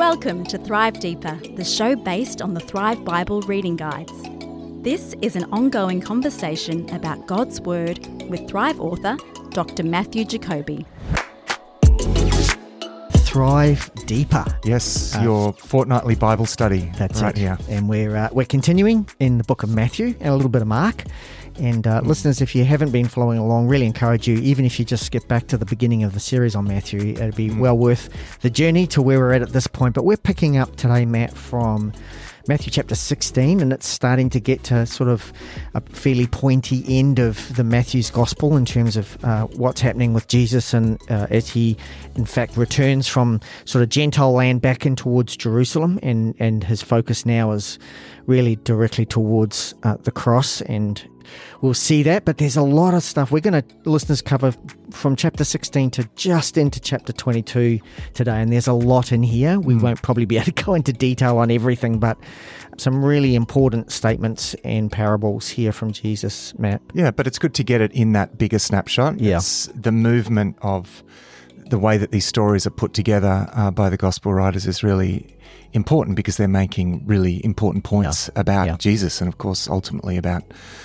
Welcome to Thrive Deeper, the show based on the Thrive Bible reading guides. This is an ongoing conversation about God's Word with Thrive author, Dr. Matthew Jacoby. Thrive Deeper. Yes, your fortnightly Bible study. That's right it. Here. And we're continuing in the book of Matthew and a little bit of Mark. And listeners, if you haven't been following along, really encourage you, even if you just skip back to the beginning of the series on Matthew, it'd be well worth the journey to where we're at this point. But we're picking up today, Matt, from Matthew chapter 16, and it's starting to get to sort of a fairly pointy end of the Matthew's gospel in terms of what's happening with Jesus, and as he in fact returns from sort of Gentile land back in towards Jerusalem, and his focus now is really directly towards the cross, and we'll see that. But there's a lot of stuff we're going to, listeners, cover from chapter 16 to just into chapter 22 today, and there's a lot in here. We won't probably be able to go into detail on everything, but some really important statements and parables here from Jesus, Matt. Yeah, but it's good to get it in that bigger snapshot. Yeah. It's the movement of the way that these stories are put together by the gospel writers is really important, because they're making really important points about Jesus, and of course ultimately about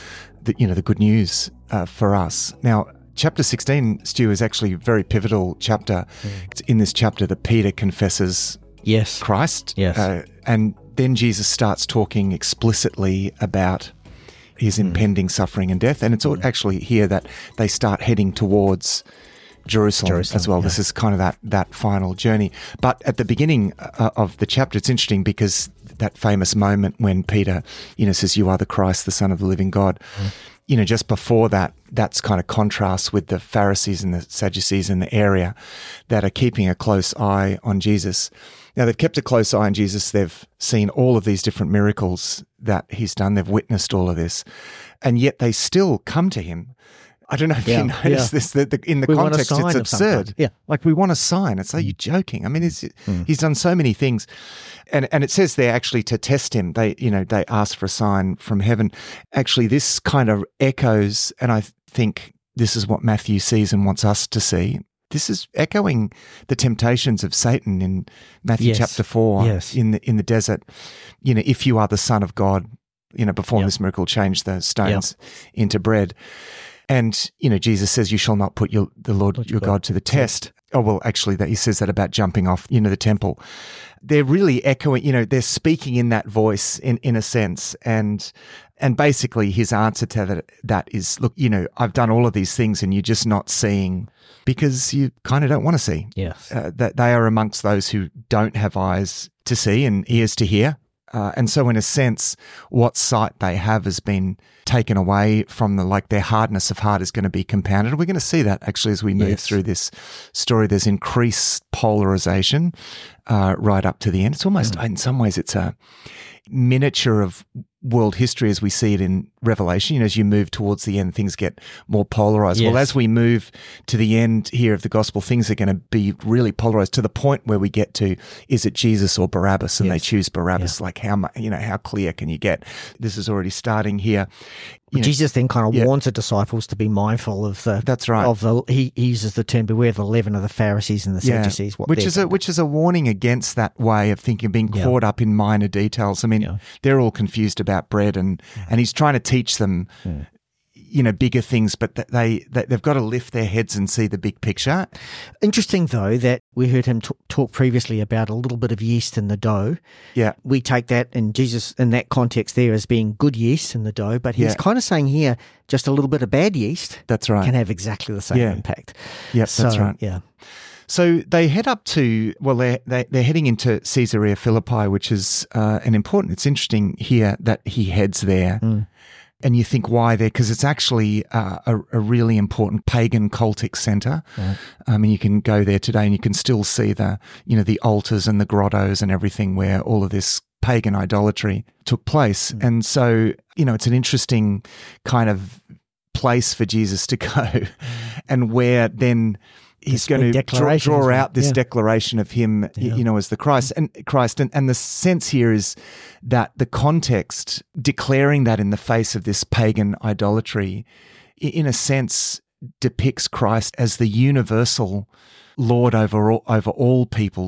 the good news for us. Now, chapter 16, Stu, is actually a very pivotal chapter. It's in this chapter that Peter confesses Christ. Yes. And then Jesus starts talking explicitly about his impending suffering and death. And it's actually here that they start heading towards Jerusalem as well. Yeah. This is kind of that final journey. But at the beginning of the chapter, it's interesting because that famous moment when Peter, says, "You are the Christ, the Son of the living God." Just before that, that's kind of contrasts with the Pharisees and the Sadducees in the area that are keeping a close eye on Jesus. Now, they've kept a close eye on Jesus. They've seen all of these different miracles that he's done. They've witnessed all of this. And yet they still come to him. I don't know if you noticed this, that in the context it's absurd. Yeah. Like, we want a sign. It's like, you're joking. I mean, he's done so many things. And it says there, actually, to test him, they ask for a sign from heaven. Actually, this kind of echoes, and I think this is what Matthew sees and wants us to see. This is echoing the temptations of Satan in Matthew chapter 4 in the desert. If you are the Son of God, perform this miracle, change the stones into bread. And, Jesus says, you shall not put the Lord your God to the test. Oh, well, actually, he says that about jumping off, the temple. They're really echoing, they're speaking in that voice in a sense. And basically his answer to that is, look, I've done all of these things and you're just not seeing because you kind of don't want to see. Yes. That they are amongst those who don't have eyes to see and ears to hear. And so in a sense, what sight they have has been taken away from their hardness of heart is going to be compounded. We're going to see that actually as we move through this story. There's increased polarization right up to the end. It's almost, in some ways, it's a miniature of world history as we see it in Revelation. As you move towards the end, things get more polarized. Well, as we move to the end here of the gospel, things are going to be really polarized to the point where we get to, is it Jesus or Barabbas? And they choose Barabbas. Like, how clear can you get? This is already starting here. Jesus then kind of warns the disciples to be mindful of the. That's right. He uses the term "beware of the leaven of the Pharisees and the Sadducees." Which is a warning against that way of thinking, being caught up in minor details. I mean, they're all confused about bread, and he's trying to teach them, bigger things, but they've got to lift their heads and see the big picture. Interesting, though, that we heard him talk previously about a little bit of yeast in the dough. Yeah. We take that, and Jesus, in that context there, as being good yeast in the dough, but he's kind of saying here, just a little bit of bad yeast can have exactly the same impact. Yes, that's right. Yeah. So they head up to, they're heading into Caesarea Philippi, which is it's interesting here that he heads there. And you think, why there? Because it's actually a really important pagan cultic center. Right. I mean, you can go there today and you can still see the altars and the grottos and everything where all of this pagan idolatry took place. And so, it's an interesting kind of place for Jesus to go and where then he's going to draw out this declaration of him, as the Christ. And the sense here is that the context, declaring that in the face of this pagan idolatry, in a sense depicts Christ as the universal Lord over all peoples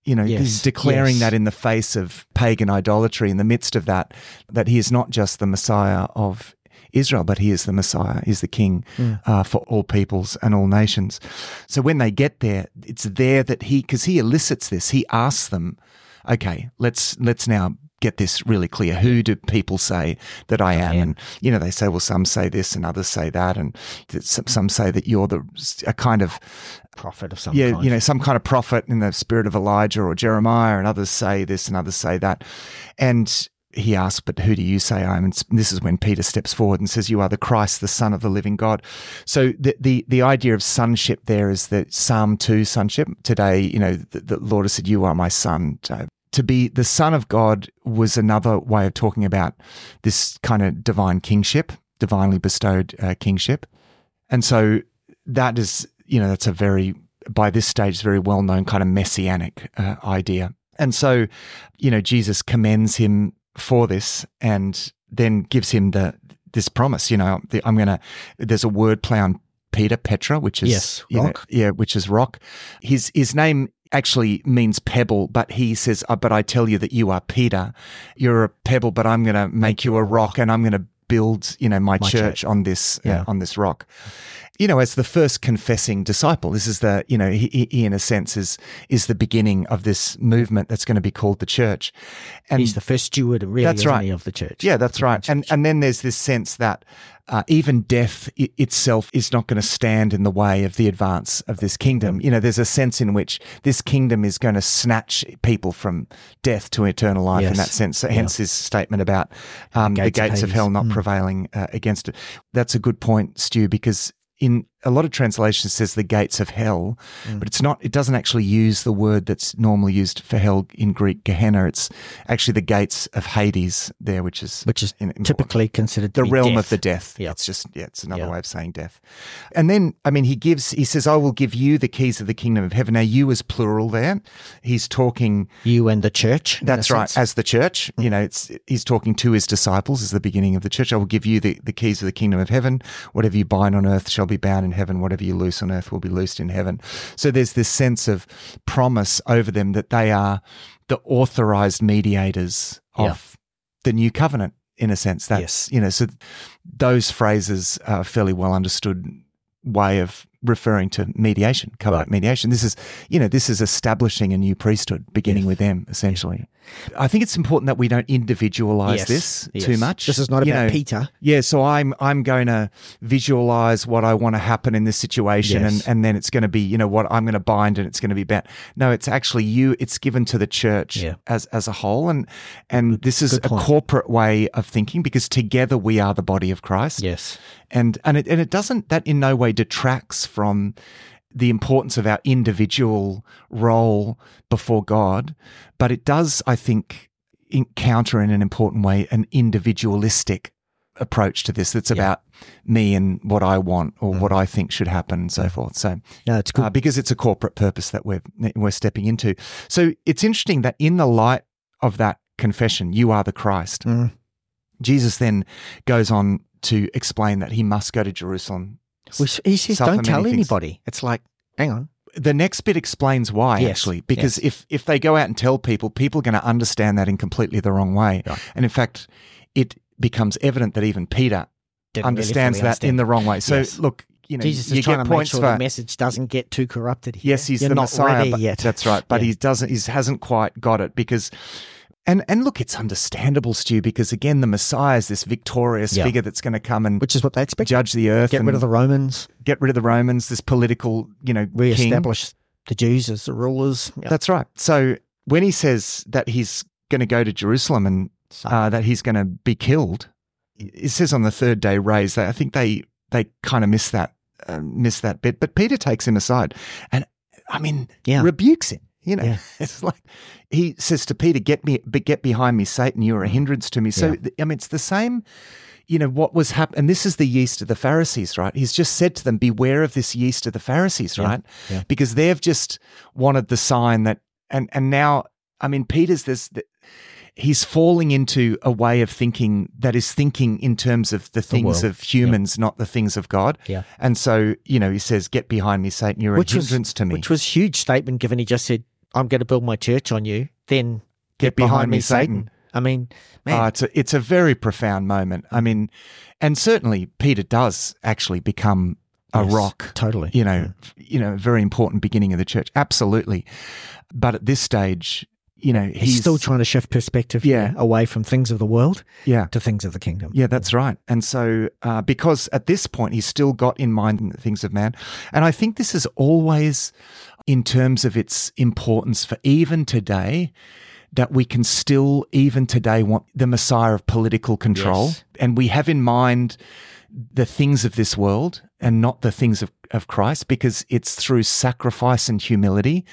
He's declaring yes. that in the face of pagan idolatry, in the midst of that he is not just the Messiah of Israel, but he is the Messiah, he's the King for all peoples and all nations. So when they get there, it's there that because he elicits this, he asks them, okay, let's now get this really clear. Who do people say that I am? And, they say, well, some say this and others say that. And some say that you're a kind of prophet of some kind. Yeah, some kind of prophet in the spirit of Elijah or Jeremiah, and others say this and others say that. And he asks, but who do you say I am? And this is when Peter steps forward and says, you are the Christ, the Son of the living God. So the idea of sonship there is the Psalm 2 sonship. Today, the Lord has said, you are my son. To be the Son of God was another way of talking about this kind of divine kingship, divinely bestowed kingship. And so that is, that's a by this stage, very well-known kind of messianic idea. And so, Jesus commends him for this and then gives him this promise, there's a word play on Peter, Petra, which is rock. Which is rock. His name actually means pebble, but he says, but I tell you that you are Peter. You're a pebble, but I'm going to make you a rock, and I'm going to build, my church on this rock. As the first confessing disciple, this is he in a sense is the beginning of this movement that's going to be called the church. And he's the first steward, really, that's right. of the church. Yeah, that's right. And then there's this sense that even death itself is not going to stand in the way of the advance of this kingdom. There's a sense in which this kingdom is going to snatch people from death to eternal life in that sense. So hence his statement about the gates of hell not prevailing against it. That's a good point, Stu, because in a lot of translations it says the gates of hell, but it doesn't actually use the word that's normally used for hell in Greek, Gehenna. It's actually the gates of Hades there, which is typically considered the realm death. of the death. Yep. It's just, it's another way of saying death. And then, he says, I will give you the keys of the kingdom of heaven. Now, you is plural there. He's talking. You and the church. That's right. As the church, he's talking to his disciples as the beginning of the church. I will give you the keys of the kingdom of heaven. Whatever you bind on earth shall be bound in heaven. Whatever you loose on earth will be loosed in heaven. So there's this sense of promise over them that they are the authorized mediators of the new covenant, in a sense. That's, so those phrases are a fairly well understood way of referring to mediation, covenant mediation. This is establishing a new priesthood, beginning with them, essentially. I think it's important that we don't individualize this too much. This is not about Peter. Yeah, so I'm going to visualize what I want to happen in this situation, and then it's going to be, what I'm going to bind and it's going to be bound. No, it's actually it's given to the church as a whole, and this is a corporate way of thinking, because together we are the body of Christ. Yes. And it doesn't, that in no way detracts from the importance of our individual role before God, but it does, I think, encounter in an important way an individualistic approach to this that's about me and what I want or what I think should happen and so forth. So, no, it's good. Because it's a corporate purpose that we're stepping into. So it's interesting that in the light of that confession, you are the Christ, Jesus then goes on to explain that he must go to Jerusalem. He says, don't tell anybody. It's like, hang on. The next bit explains why, actually, because if they go out and tell people are going to understand that in completely the wrong way. Right. And in fact, it becomes evident that even Peter understands that in the wrong way. So look, Jesus is trying to make sure the message doesn't get too corrupted here. Yes, he's the Messiah, but yet. That's right. But he hasn't quite got it, because and look, it's understandable, Stu, because again, the Messiah is this victorious figure that's going to come and which is what they expect. Judge the earth, get rid of the Romans, this political, reestablish king. The Jews as the rulers. Yep. That's right. So when he says that he's going to go to Jerusalem and that he's going to be killed, it says on the third day raised. I think they kind of miss that bit. But Peter takes him aside and rebukes him. It's like he says to Peter, "Get behind me, Satan! You are a hindrance to me." So it's the same. What was happening, and this is the yeast of the Pharisees, right? He's just said to them, "Beware of this yeast of the Pharisees," right? Yeah. Because they've just wanted the sign that, and now, Peter's he's falling into a way of thinking that is thinking in terms of the things of humans, not the things of God. Yeah. And so, he says, "Get behind me, Satan, you're a hindrance to me." Which was a huge statement, given he just said, I'm going to build my church on you, then get behind me, Satan. I mean, man. It's a very profound moment. I mean, and certainly Peter does actually become a rock. Totally. Very important beginning of the church. Absolutely. But at this stage, he's still trying to shift perspective away from things of the world to things of the kingdom. Yeah, that's right. And so because at this point he's still got in mind the things of man. And I think this is always in terms of its importance for even today, that we can still even today want the Messiah of political control. Yes. And we have in mind the things of this world and not the things of Christ, because it's through sacrifice and humility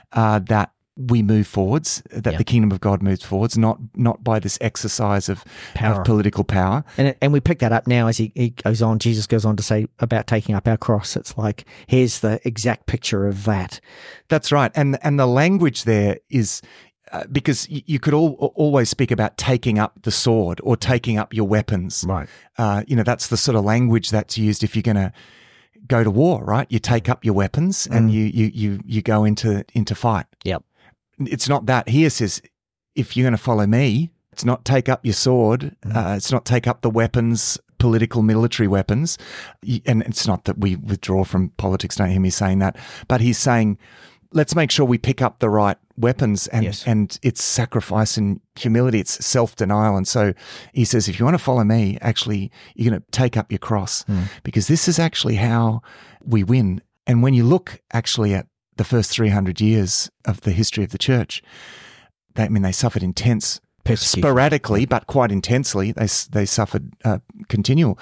that we move forwards, that the kingdom of God moves forwards, not by this exercise of political power. And we pick that up now as he goes on. Jesus goes on to say about taking up our cross. It's like, here's the exact picture of that. That's right. And the language there is, because you could always speak about taking up the sword or taking up your weapons. Right. That's the sort of language that's used if you're going to go to war, right? You take up your weapons and you go into fight. Yep. It's not that. Here says, if you're going to follow me, it's not take up your sword. It's not take up the weapons, political, military weapons. And it's not that we withdraw from politics. Don't hear me saying that. But he's saying, let's make sure we pick up the right weapons, and it's sacrifice and humility. It's self-denial. And so he says, if you want to follow me, actually, you're going to take up your cross, because this is actually how we win. And when you look actually at the first 300 years of the history of the church, they suffered intense sporadically, but quite intensely. They suffered continual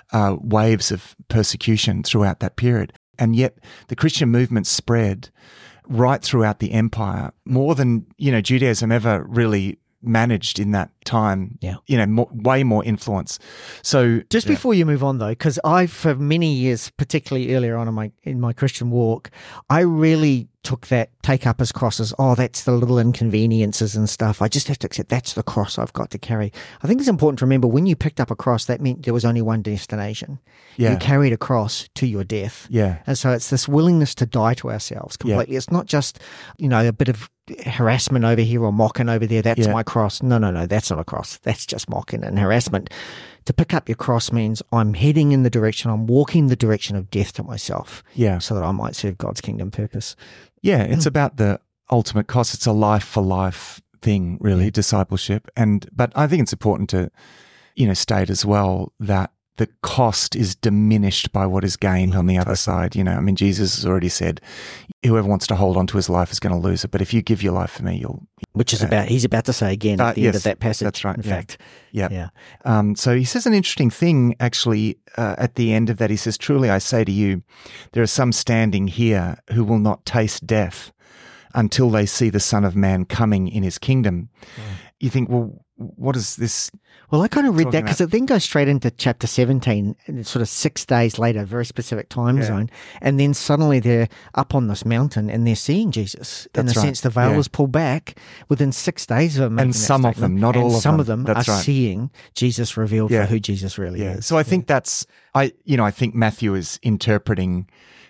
waves of persecution throughout that period. And yet the Christian movement spread right throughout the empire, more than, Judaism ever really managed in that time. Yeah. Way more influence. So just before you move on though, because I, for many years, particularly earlier on in my Christian walk, I really took that take up as crosses. Oh, that's the little inconveniences and stuff. I just have to accept that's the cross I've got to carry. I think it's important to remember, when you picked up a cross, that meant there was only one destination. Yeah. You carried a cross to your death. Yeah. And so it's this willingness to die to ourselves completely. Yeah. It's not just, a bit of harassment over here or mocking over there. That's my cross. No, that's not a cross. That's just mocking and harassment. To pick up your cross means I'm heading in the direction, I'm walking the direction of death to myself. Yeah. So that I might serve God's kingdom purpose. Yeah, it's about the ultimate cost. It's a life for life thing, really, discipleship. But I think it's important to, state as well that the cost is diminished by what is gained on the other side. Jesus has already said, whoever wants to hold on to his life is going to lose it. But if you give your life for me, you'll... Which is he's about to say again at the end of that passage. That's right. In fact. Yeah. So he says an interesting thing, actually, at the end of that. He says, truly I say to you, there are some standing here who will not taste death until they see the Son of Man coming in his kingdom. You think, well, what is this? Well, I kind of read that because it then goes straight into chapter 17, and it's sort of 6 days later, a very specific time zone. And then suddenly they're up on this mountain and they're seeing Jesus. In a sense, the veil is pulled back within 6 days of them making and some that of them, not all of them. Some of them are seeing Jesus revealed for who Jesus really is. So I think I think Matthew is interpreting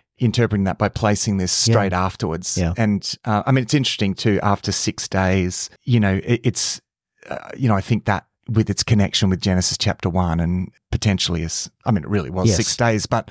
that by placing this straight afterwards. Yeah. And it's interesting too, after 6 days, it's, I think that with its connection with Genesis chapter 1 and potentially it really was 6 days, but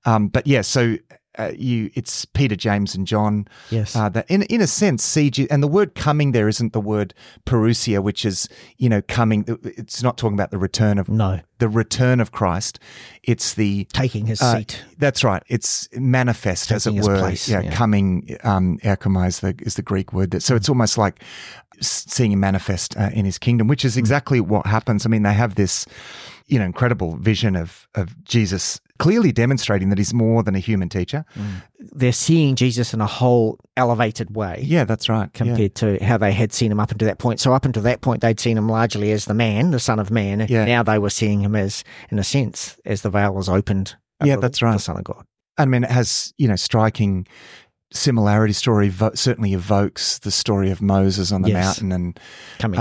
so it's Peter, James and John. Yes. That in a sense, see, and the word coming there isn't the word parousia, which is, coming. It's not talking about the return of the return of Christ. It's the taking his seat. That's right. It's manifest, taking as it were. Place. Coming. Erchomai is the Greek word. So it's almost like seeing him manifest in his kingdom, which is exactly what happens. They have this, incredible vision of Jesus clearly demonstrating that he's more than a human teacher. They're seeing Jesus in a whole elevated way. Yeah, that's right. Compared to how they had seen him up until that point. So up until that point, they'd seen him largely as the man, the Son of Man. Yeah. Now they were seeing him as, in a sense, as the veil was opened. That's right. The Son of God. It has, striking similarity. Story certainly evokes the story of Moses on the mountain and coming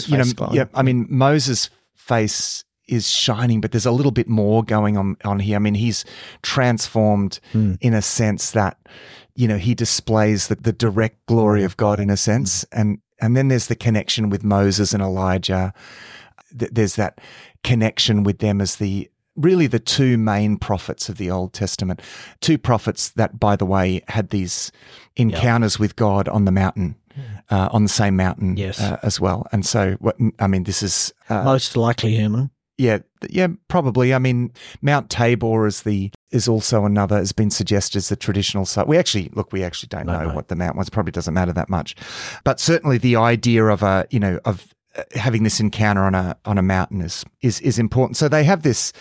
down. Moses' face is shining, but there's a little bit more going on here. He's transformed in a sense that he displays the direct glory of God in a sense. And then there's the connection with Moses and Elijah. There's that connection with them as really the two main prophets of the Old Testament. Two prophets that, by the way, had these encounters with God on the mountain, on the same mountain as well. And so, this is... most likely Herman. Yeah, probably. I mean, Mount Tabor is also another, has been suggested as the traditional site. We actually don't know what the mount was. Probably doesn't matter that much. But certainly the idea of having this encounter on a mountain is important. So they have this,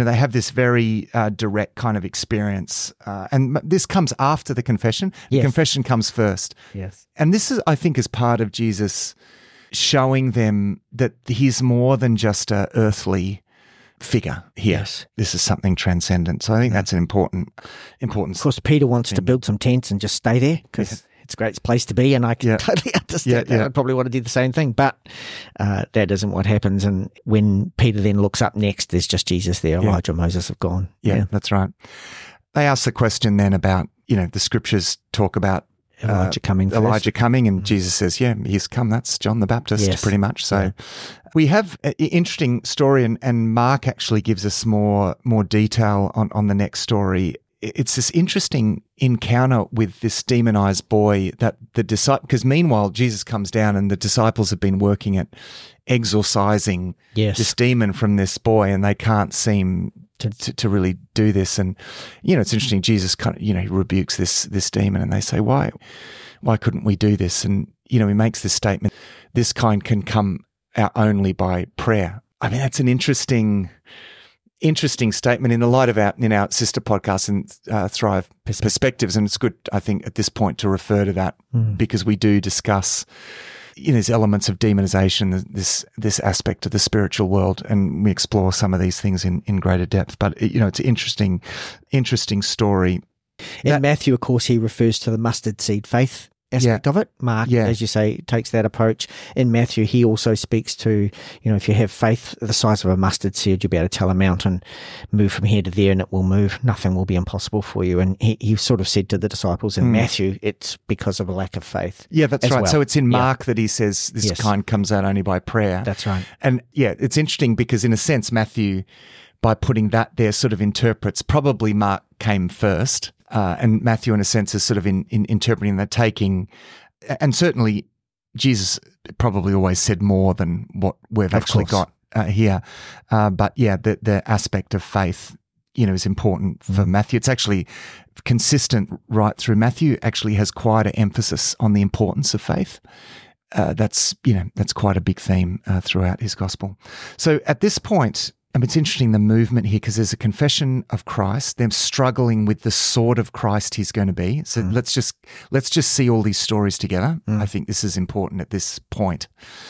very direct kind of experience, and this comes after the confession. The confession comes first. Yes, and this is, I think, is part of Jesus showing them that he's more than just a earthly figure here. Yes. This is something transcendent. So I think that's an important. Of course, Peter wants to build some tents and just stay there because it's a great place to be, and I can totally understand that. I'd probably want to do the same thing, but that isn't what happens. And when Peter then looks up next, there's just Jesus there. Elijah and Moses have gone. Yeah, that's right. They ask the question then about, the scriptures talk about Elijah coming, and Jesus says, he's come. That's John the Baptist, pretty much. So we have an interesting story, and Mark actually gives us more detail on the next story. It's this interesting encounter with this demonized boy that the disciple, because meanwhile Jesus comes down and the disciples have been working at exorcising this demon from this boy, and they can't seem to really do this. And it's interesting, Jesus kind of he rebukes this demon, and they say, why couldn't we do this? And he makes this statement, this kind can come out only by prayer. I mean, that's an interesting statement in the light of our sister podcast and Thrive Perspectives. And it's good, I think, at this point to refer to that because we do discuss these elements of demonization, this aspect of the spiritual world, and we explore some of these things in greater depth. But it's an interesting story. In Matthew, of course, he refers to the mustard seed faith aspect of it. Mark, as you say, takes that approach. In Matthew, he also speaks to, if you have faith the size of a mustard seed, you'll be able to tell a mountain, move from here to there, and it will move. Nothing will be impossible for you. And he sort of said to the disciples in Matthew, it's because of a lack of faith. Yeah, that's right. Well. So it's in Mark that he says this kind comes out only by prayer. That's right. And it's interesting because in a sense, Matthew, by putting that there, sort of interprets, probably Mark came first. And Matthew, in a sense, is sort of in interpreting that, taking, and certainly Jesus probably always said more than what we've actually got here. But the aspect of faith, is important for Matthew. It's actually consistent right through. Matthew actually has quite an emphasis on the importance of faith. That's quite a big theme throughout his gospel. So at this point, it's interesting, the movement here, because there's a confession of Christ, them struggling with the sort of Christ he's going to be. So let's just see all these stories together. I think this is important at this point.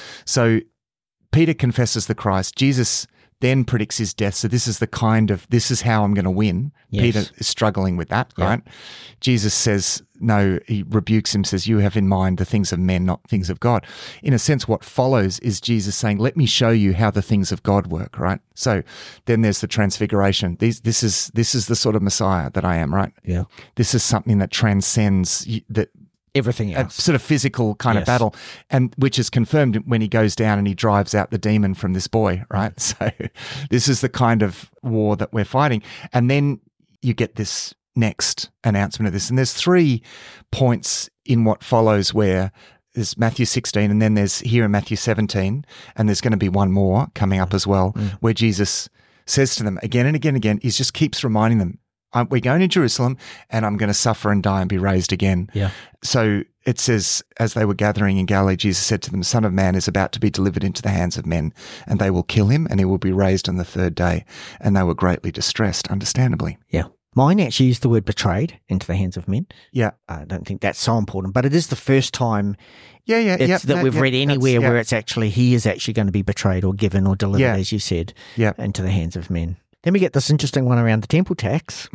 So Peter confesses the Christ. Jesus then predicts his death. So this is how I'm going to win. Yes. Peter is struggling with that, right? Jesus says, no, he rebukes him, says, you have in mind the things of men, not things of God. In a sense, what follows is Jesus saying, let me show you how the things of God work, right? So then there's the transfiguration. This is the sort of Messiah that I am, right? Yeah. This is something that transcends everything else. A sort of physical kind of battle, and which is confirmed when he goes down and he drives out the demon from this boy, right? So this is the kind of war that we're fighting. And then you get this next announcement of this. And there's 3 points in what follows where there's Matthew 16 and then there's here in Matthew 17, and there's going to be one more coming up as well, where Jesus says to them again and again and again, he just keeps reminding them, we're going to Jerusalem and I'm going to suffer and die and be raised again. Yeah. So it says, as they were gathering in Galilee, Jesus said to them, the Son of Man is about to be delivered into the hands of men, and they will kill him and he will be raised on the 3rd day. And they were greatly distressed, understandably. Yeah. Mine actually used the word betrayed into the hands of men. Yeah. I don't think that's so important, but it is the first time that we've read anywhere where it's actually, he is actually going to be betrayed or given or delivered, as you said, into the hands of men. Then we get this interesting one around the temple tax.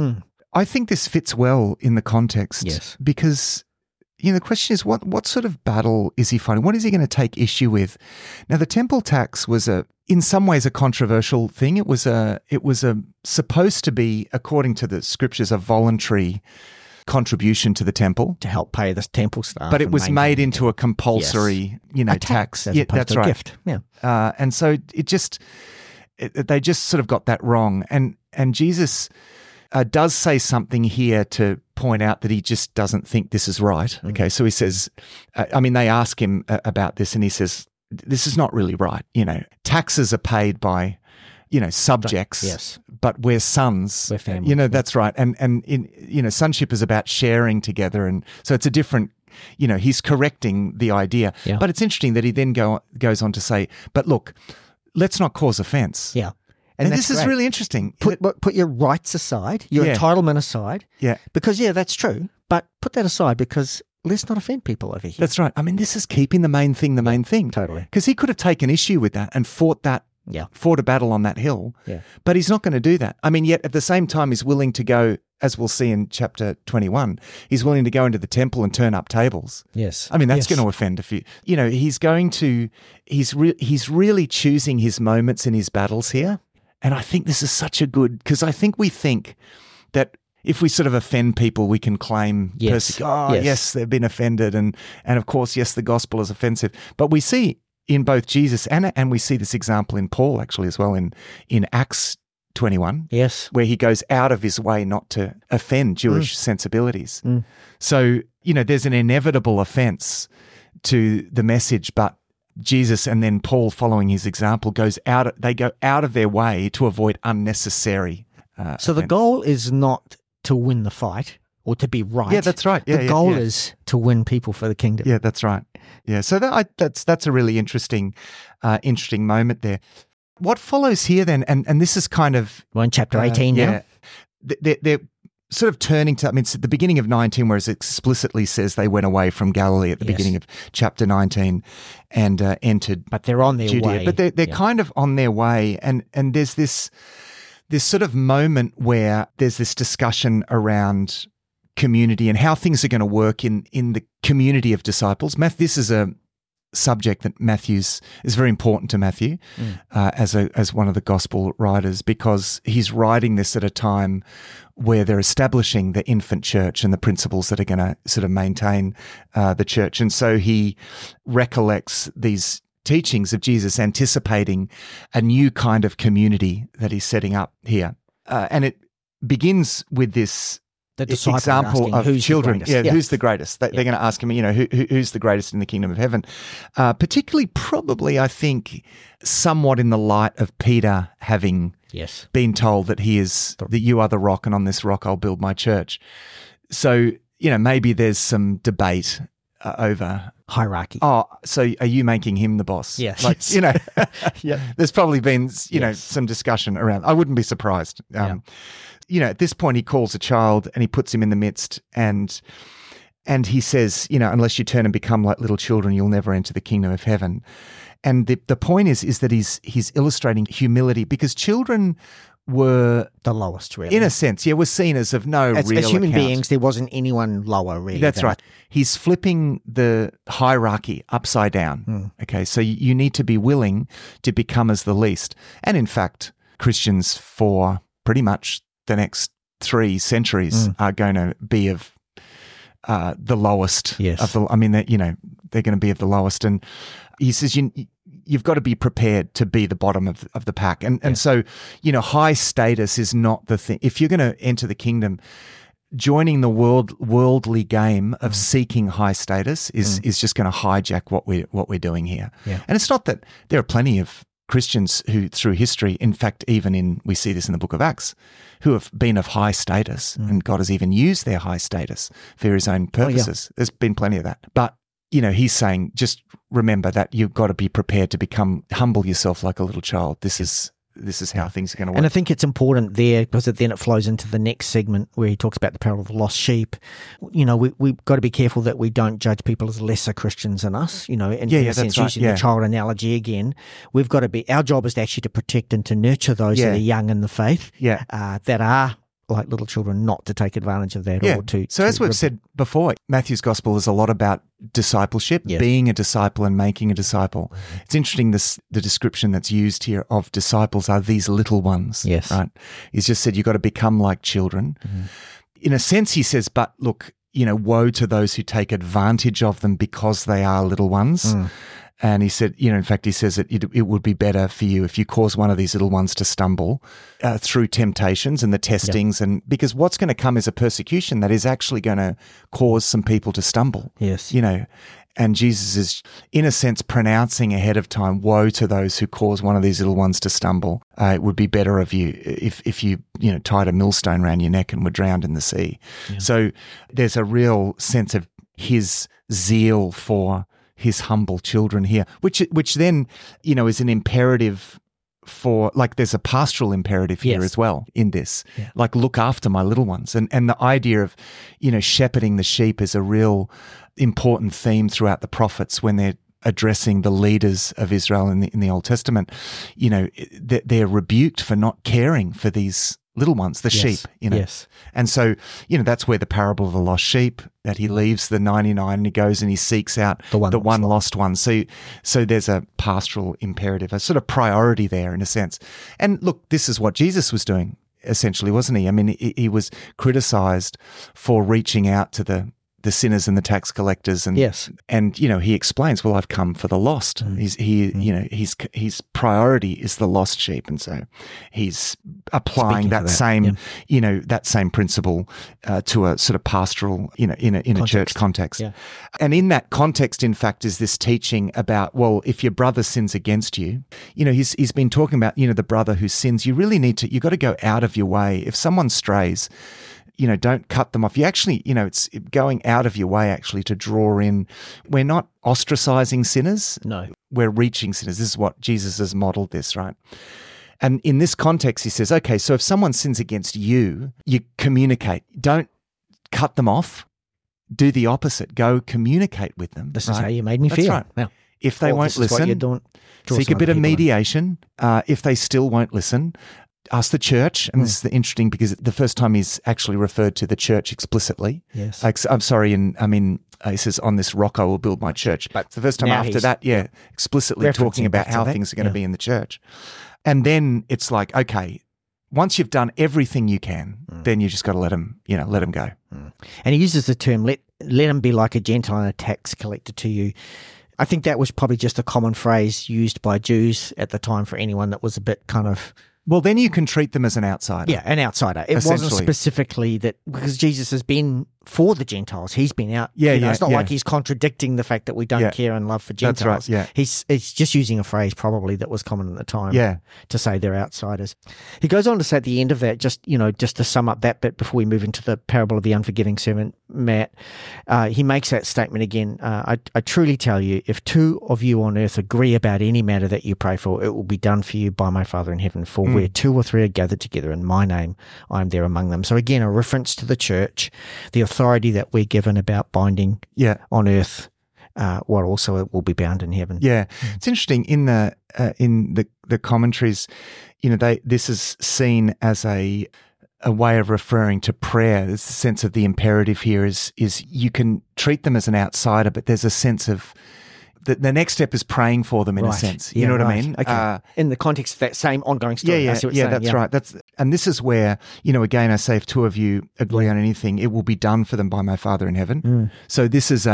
I think this fits well in the context. Yes. Because, the question is, what sort of battle is he fighting? What is he going to take issue with? Now, the temple tax was in some ways a controversial thing. It was supposed to be, according to the scriptures, a voluntary contribution to the temple. To help pay the temple staff. But it and was maintain made the into a compulsory, a tax as opposed that's to a right. gift. Yeah. And so they just sort of got that wrong. And Jesus does say something here to point out that he just doesn't think this is right. Okay, so he says, they ask him about this, and he says, this is not really right. Taxes are paid by, subjects. Yes. But we're sons. We're family. That's right. And sonship is about sharing together, and so it's a different. He's correcting the idea. Yeah. But it's interesting that he then goes on to say, but look, let's not cause offense. Yeah. And that's this is great. really interesting. Put your rights aside, your entitlement aside. Yeah. Because, that's true. But put that aside because let's not offend people over here. That's right. This is keeping the main thing the main thing. Totally. Because he could have taken issue with that and fought a battle on that hill. Yeah. But he's not going to do that. Yet at the same time, he's willing to go, as we'll see in chapter 21, he's willing to go into the temple and turn up tables. Yes. That's going to offend a few. He's really choosing his moments in his battles here. And I think this is such a good, because I think we think that if we sort of offend people, we can claim, yes, they've been offended. And of course, yes, the gospel is offensive. But we see in both Jesus and we see this example in Paul actually as well in Acts 21. Yes. Where he goes out of his way not to offend Jewish sensibilities. So, there's an inevitable offense to the message, but Jesus and then Paul, following his example, they go out of their way to avoid unnecessary. So the goal is not to win the fight or to be right. Yeah, that's right. Yeah, the goal is to win people for the kingdom. Yeah, that's right. Yeah, so that's a really interesting moment there. What follows here then, and this is kind of we're in chapter 18 now. They're sort of turning to, it's at the beginning of 19, whereas it explicitly says they went away from Galilee at the beginning of chapter 19 and entered But they're on their Judea. way. But they're kind of on their way, and there's this sort of moment where there's this discussion around community and how things are going to work in the community of disciples. This is a subject that is very important to Matthew as one of the gospel writers, because he's writing this at a time where they're establishing the infant church and the principles that are going to sort of maintain the church. And so he recollects these teachings of Jesus, anticipating a new kind of community that he's setting up here. And it begins with this example of children. Who's the greatest? They're going to ask him, who's the greatest in the kingdom of heaven? Particularly, probably, I think, somewhat in the light of Peter having been told that that you are the rock, and on this rock I'll build my church. So, maybe there's some debate over hierarchy. Oh, so are you making him the boss? Yes. There's probably been, some discussion around. I wouldn't be surprised. At this point, he calls a child and he puts him in the midst, and he says, unless you turn and become like little children, you'll never enter the kingdom of heaven. And the point is that he's illustrating humility, because children were the lowest, really. In a sense, were seen as of no real account. As human beings, there wasn't anyone lower, really. That's right. He's flipping the hierarchy upside down. Okay, so you need to be willing to become as the least. And in fact, Christians for pretty much the next 3 centuries are going to be of the lowest. Yes. They're going to be of the lowest. And he says you've got to be prepared to be the bottom of the pack. And so, high status is not the thing. If you're going to enter the kingdom, joining the worldly game of seeking high status is just going to hijack what we're doing here. Yeah. And it's not that there are plenty of Christians who, through history, in fact, we see this in the book of Acts, who have been of high status, and God has even used their high status for his own purposes. There's been plenty of that. But, he's saying, just remember that you've got to be prepared to humble yourself like a little child. This is how things are going to work. And I think it's important there, because then it flows into the next segment where he talks about the parable of the lost sheep. We've got to be careful that we don't judge people as lesser Christians than us, in a sense, using the child analogy again. We've got to our job is actually to protect and to nurture those that are young in the faith, that are like little children, not to take advantage of that or to. So as we've said before, Matthew's gospel is a lot about discipleship, being a disciple and making a disciple. It's interesting, the description that's used here of disciples are these little ones. Yes. Right? He's just said you've got to become like children. in a sense, he says, but look, woe to those who take advantage of them because they are little ones. And he said, in fact, he says that it would be better for you if you cause one of these little ones to stumble through temptations and the testings, and because what's going to come is a persecution that is actually going to cause some people to stumble. Yes. And Jesus is, in a sense, pronouncing ahead of time, woe to those who cause one of these little ones to stumble. It would be better of you if you tied a millstone around your neck and were drowned in the sea. Yeah. So there's a real sense of his zeal for his humble children here, which then, is an imperative for, like, there's a pastoral imperative here as well in this, like, look after my little ones. And the idea of, shepherding the sheep is a real important theme throughout the prophets when they're addressing the leaders of Israel in the Old Testament. They're rebuked for not caring for these little ones, the sheep, Yes. And so, that's where the parable of the lost sheep, that he leaves the 99 and he goes and he seeks out the one lost one. So there's a pastoral imperative, a sort of priority there in a sense. And look, this is what Jesus was doing essentially, wasn't he? I mean, he was criticized for reaching out to the sinners and the tax collectors, and he explains, well, I've come for the lost. His priority is the lost sheep, and so he's applying that same principle to a sort of pastoral, in a church context. Yeah. And in that context, in fact, is this teaching about, well, if your brother sins against you, he's been talking about, the brother who sins. You've got to go out of your way. If someone strays, don't cut them off. You actually, it's going out of your way actually to draw in. We're not ostracizing sinners. No. We're reaching sinners. This is what Jesus has modeled this, right? And in this context, he says, okay, so if someone sins against you, you communicate. Don't cut them off. Do the opposite. Go communicate with them. This is how you made me feel. That's right. If they won't listen, seek a bit of mediation. If they still won't listen, ask the church, and this is interesting because the first time he's actually referred to the church explicitly. Yes. He says, on this rock I will build my church. But it's the first time after that, explicitly talking about how things are going to be in the church. And then it's like, okay, once you've done everything you can, then you just got to let him go. And he uses the term, let him be like a Gentile and a tax collector to you. I think that was probably just a common phrase used by Jews at the time for anyone that was a bit kind of... Well, then you can treat them as an outsider. Yeah, an outsider. It wasn't specifically that, because Jesus has been for the Gentiles. He's been out. It's not like he's contradicting the fact that we don't care and love for Gentiles. That's right, He's just using a phrase probably that was common at the time to say they're outsiders. He goes on to say at the end of that, just to sum up that bit before we move into the parable of the unforgiving servant, Matt, he makes that statement again. I truly tell you, if two of you on earth agree about any matter that you pray for, it will be done for you by my Father in heaven. For where two or three are gathered together in my name, I am there among them. So again, a reference to the church, the authority that we're given about binding on earth, what also it will be bound in heaven. Yeah, it's interesting in the commentaries. This is seen as a way of referring to prayer. There's a sense of the imperative here is you can treat them as an outsider, but there's a sense of the next step is praying for them in a sense. You know what I mean? Okay. In the context of that same ongoing story. That's right. And this is where, again, I say if two of you agree on anything, it will be done for them by my Father in heaven. So this is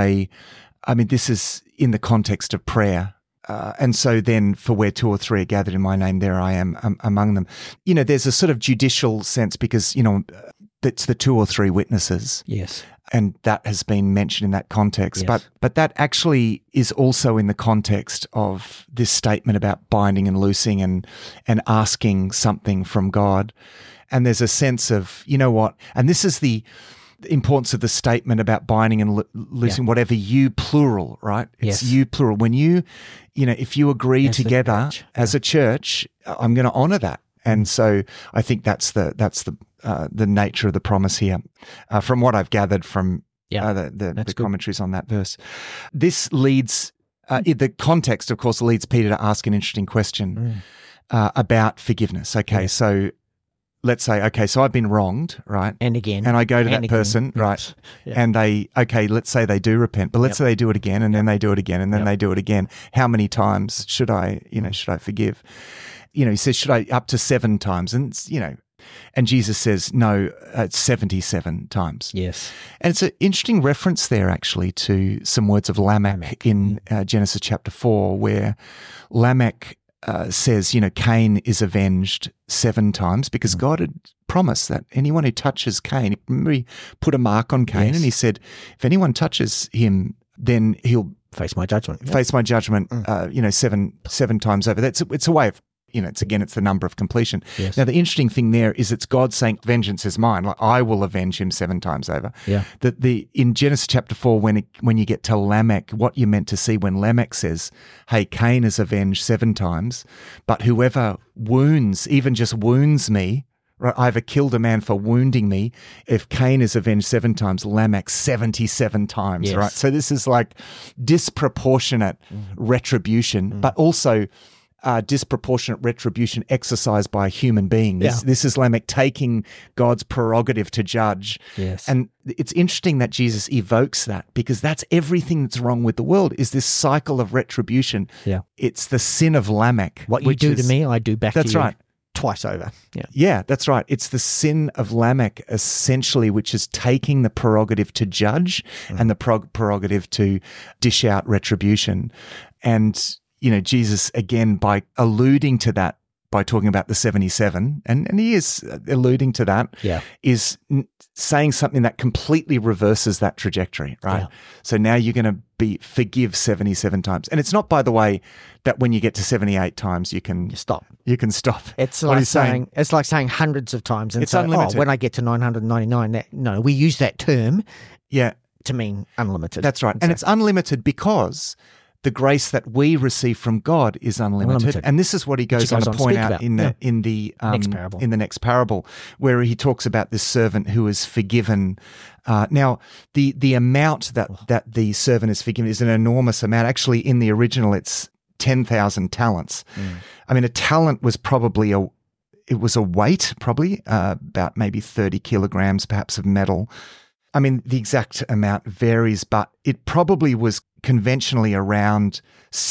this is in the context of prayer. And so then for where two or three are gathered in my name, there I am among them. There's a sort of judicial sense because, it's the two or three witnesses. Yes. And that has been mentioned in that context. Yes. But that actually is also in the context of this statement about binding and loosing and asking something from God. And there's a sense of, and this is the importance of the statement about binding and loosing, whatever you plural, right? It's you plural. When if you agree together as a church, I'm going to honor that. And so I think that's the nature of the promise here, from what I've gathered from the commentaries on that verse. This leads, the context, of course, leads Peter to ask an interesting question about forgiveness. Okay, so let's say, so I've been wronged, right? And again. And I go to that person, right? Yeah. And let's say they do repent, but let's say they do it again, and then they do it again, and then they do it again. How many times should I forgive? He says, should I up to 7 times? And, And Jesus says, no, it's 77 times. Yes. And it's an interesting reference there, actually, to some words of Lamech in Genesis chapter 4, where Lamech says, Cain is avenged 7 times because God had promised that anyone who touches Cain, remember he put a mark on Cain and he said, if anyone touches him, then he'll face my judgment. Face my judgment, 7 times over. It's a way of, it's the number of completion. Yes. Now, the interesting thing there is it's God saying, vengeance is mine. Like, I will avenge him 7 times over. Yeah. In Genesis chapter 4, when you get to Lamech, what you're meant to see when Lamech says, hey, Cain is avenged 7 times, but whoever even just wounds me, right, I ever killed a man for wounding me. If Cain is avenged 7 times, Lamech 77 times, yes. right? So this is like disproportionate retribution, but also disproportionate retribution exercised by a human being. This is Lamech taking God's prerogative to judge. Yes. And it's interesting that Jesus evokes that, because that's everything that's wrong with the world, is this cycle of retribution. Yeah. It's the sin of Lamech. What you do to me, I do back to you. That's right. Twice over. Yeah, that's right. It's the sin of Lamech, essentially, which is taking the prerogative to judge and the prerogative to dish out retribution. And Jesus, again, by alluding to that, by talking about the 77, and he is alluding to that, is saying something that completely reverses that trajectory, right? Yeah. So now you're going to forgive 77 times. And it's not, by the way, that when you get to 78 times, you can stop. You can stop. It's like saying hundreds of times. And it's unlimited. When I get to 999, we use that term to mean unlimited. That's right. And it's unlimited because the grace that we receive from God is unlimited. And this is what he goes on to point out in the next parable, where he talks about this servant who is forgiven. Now, the amount that the servant is forgiven is an enormous amount. Actually, in the original, it's 10,000 talents. I mean, a talent was probably a weight, about maybe 30 kilograms, perhaps, of metal. I mean, the exact amount varies, but it probably was conventionally around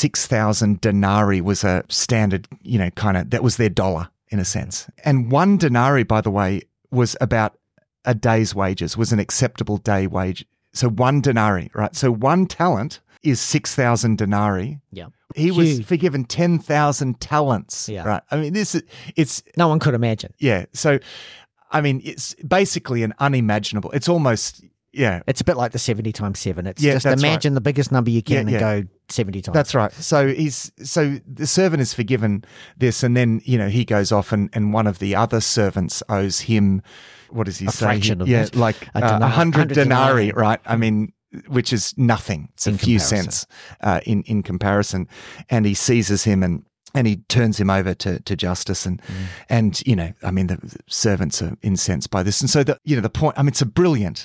6,000 denarii was a standard, that was their dollar in a sense. And 1 denarii, by the way, was about a day's wages, was an acceptable day wage. So 1 denarii, right? So 1 talent is 6,000 denarii. Yeah. He was forgiven 10,000 talents. Yeah. Right. I mean, it's no one could imagine. Yeah. So, I mean, it's basically an unimaginable. It's almost, it's a bit like the 70 times 7. It's just imagine the biggest number you can and go 70 times. That's right. So the servant is forgiven this, and then he goes off, and one of the other servants owes him, what does he say? Fraction of it. Like 100 denarii, right? I mean, which is nothing. It's a few cents in comparison. And he seizes him and he turns him over to justice, and I mean, the servants are incensed by this, and so the point. I mean, it's a brilliant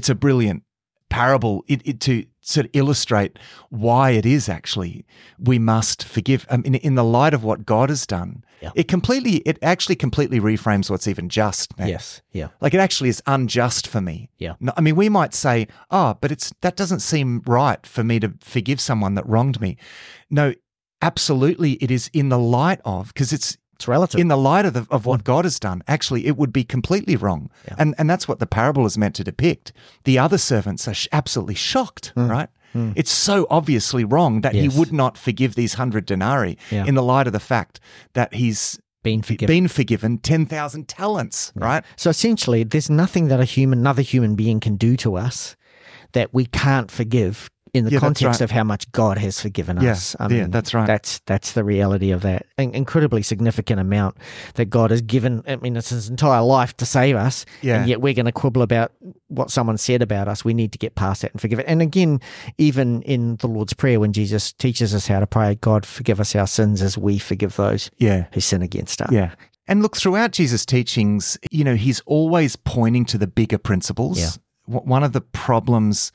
parable to sort of illustrate why it is actually we must forgive. I mean, in the light of what God has done, it actually completely reframes what's even just. Man. Yes, yeah. Like, it actually is unjust for me. Yeah. No, I mean, we might say, but that doesn't seem right for me to forgive someone that wronged me. No. Absolutely, it is in the light of, because it's relative. In the light of what God has done, actually, it would be completely wrong. Yeah. And that's what the parable is meant to depict. The other servants are absolutely shocked, right? It's so obviously wrong that he would not forgive these 100 denarii in the light of the fact that he's been forgiven 10,000 talents, right? So essentially, there's nothing that another human being can do to us that we can't forgive in the context of how much God has forgiven us. I mean, that's right. That's the reality of that. An incredibly significant amount that God has given. I mean, it's his entire life to save us, and yet we're going to quibble about what someone said about us. We need to get past that and forgive it. And again, even in the Lord's Prayer, when Jesus teaches us how to pray, God, forgive us our sins as we forgive those who sin against us. Yeah. And look, throughout Jesus' teachings, he's always pointing to the bigger principles. Yeah. One of the problems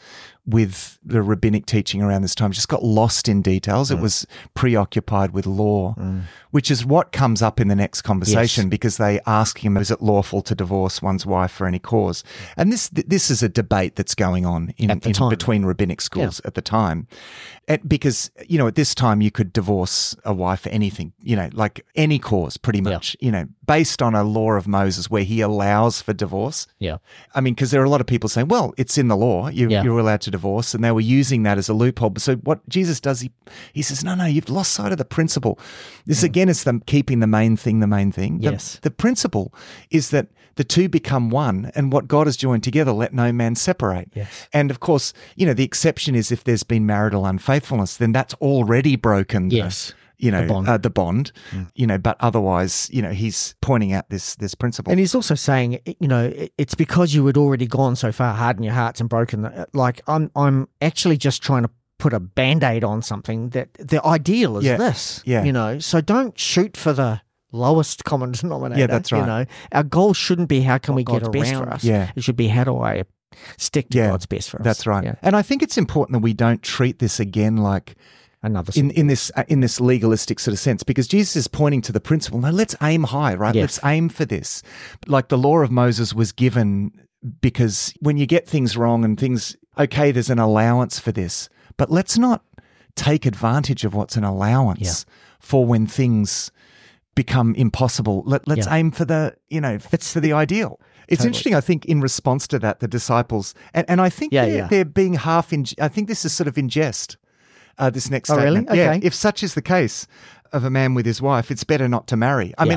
with the rabbinic teaching around this time, just got lost in details. It was preoccupied with law, which is what comes up in the next conversation, because they ask him, is it lawful to divorce one's wife for any cause? And this is a debate that's going on in between rabbinic schools at the time. Because, at this time you could divorce a wife for anything, like any cause pretty much, based on a law of Moses where he allows for divorce. Yeah. I mean, because there are a lot of people saying, well, it's in the law. You're allowed to divorce. And they were using that as a loophole. So what Jesus does, he says, no, you've lost sight of the principle. This again is them keeping the main thing the main thing. Yes. The principle is that the two become one, and what God has joined together, let no man separate. Yes. And of course, the exception is if there's been marital unfaithfulness, then that's already broken. Yes. The bond, but otherwise, he's pointing out this principle. And he's also saying, it's because you had already gone so far, hardened your hearts and broken. I'm actually just trying to put a Band-Aid on something that the ideal is this. Yeah. So don't shoot for the lowest common denominator. Yeah, that's right. Our goal shouldn't be how can we get God's around. best for us. Yeah. It should be how do I stick to God's best for us. That's right. Yeah. And I think it's important that we don't treat this again like another in this legalistic sort of sense, because Jesus is pointing to the principle. No, let's aim high, right? Yes. Let's aim for this. Like the law of Moses was given because when you get things wrong and things, okay, there's an allowance for this, but let's not take advantage of what's an allowance for when things become impossible. Let's aim for the, for the ideal. It's interesting, I think, in response to that, the disciples, and I think they're being I think this is sort of in jest, this next statement. Really? Okay. Yeah, if such is the case of a man with his wife, it's better not to marry. I mean,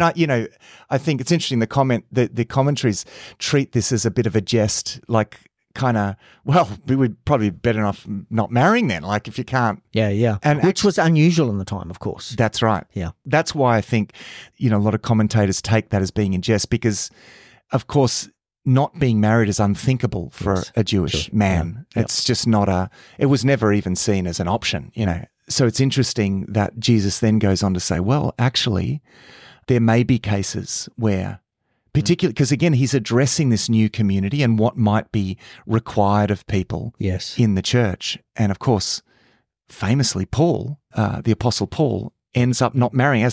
I think it's interesting, the commentaries treat this as a bit of a jest, like kind of, well, we would probably better off not marrying then, like if you can't. Yeah. And which was unusual in the time, of course. That's right. Yeah. That's why I think, a lot of commentators take that as being in jest, because, of course, not being married is unthinkable for a Jewish man. Yeah. It's just not it was never even seen as an option, So it's interesting that Jesus then goes on to say, well, actually, there may be cases where, particularly because, again, he's addressing this new community and what might be required of people in the church. And, of course, famously, Paul, the Apostle Paul, ends up not marrying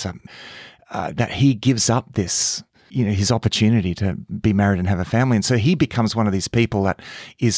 that he gives up this, his opportunity to be married and have a family. And so he becomes one of these people that is,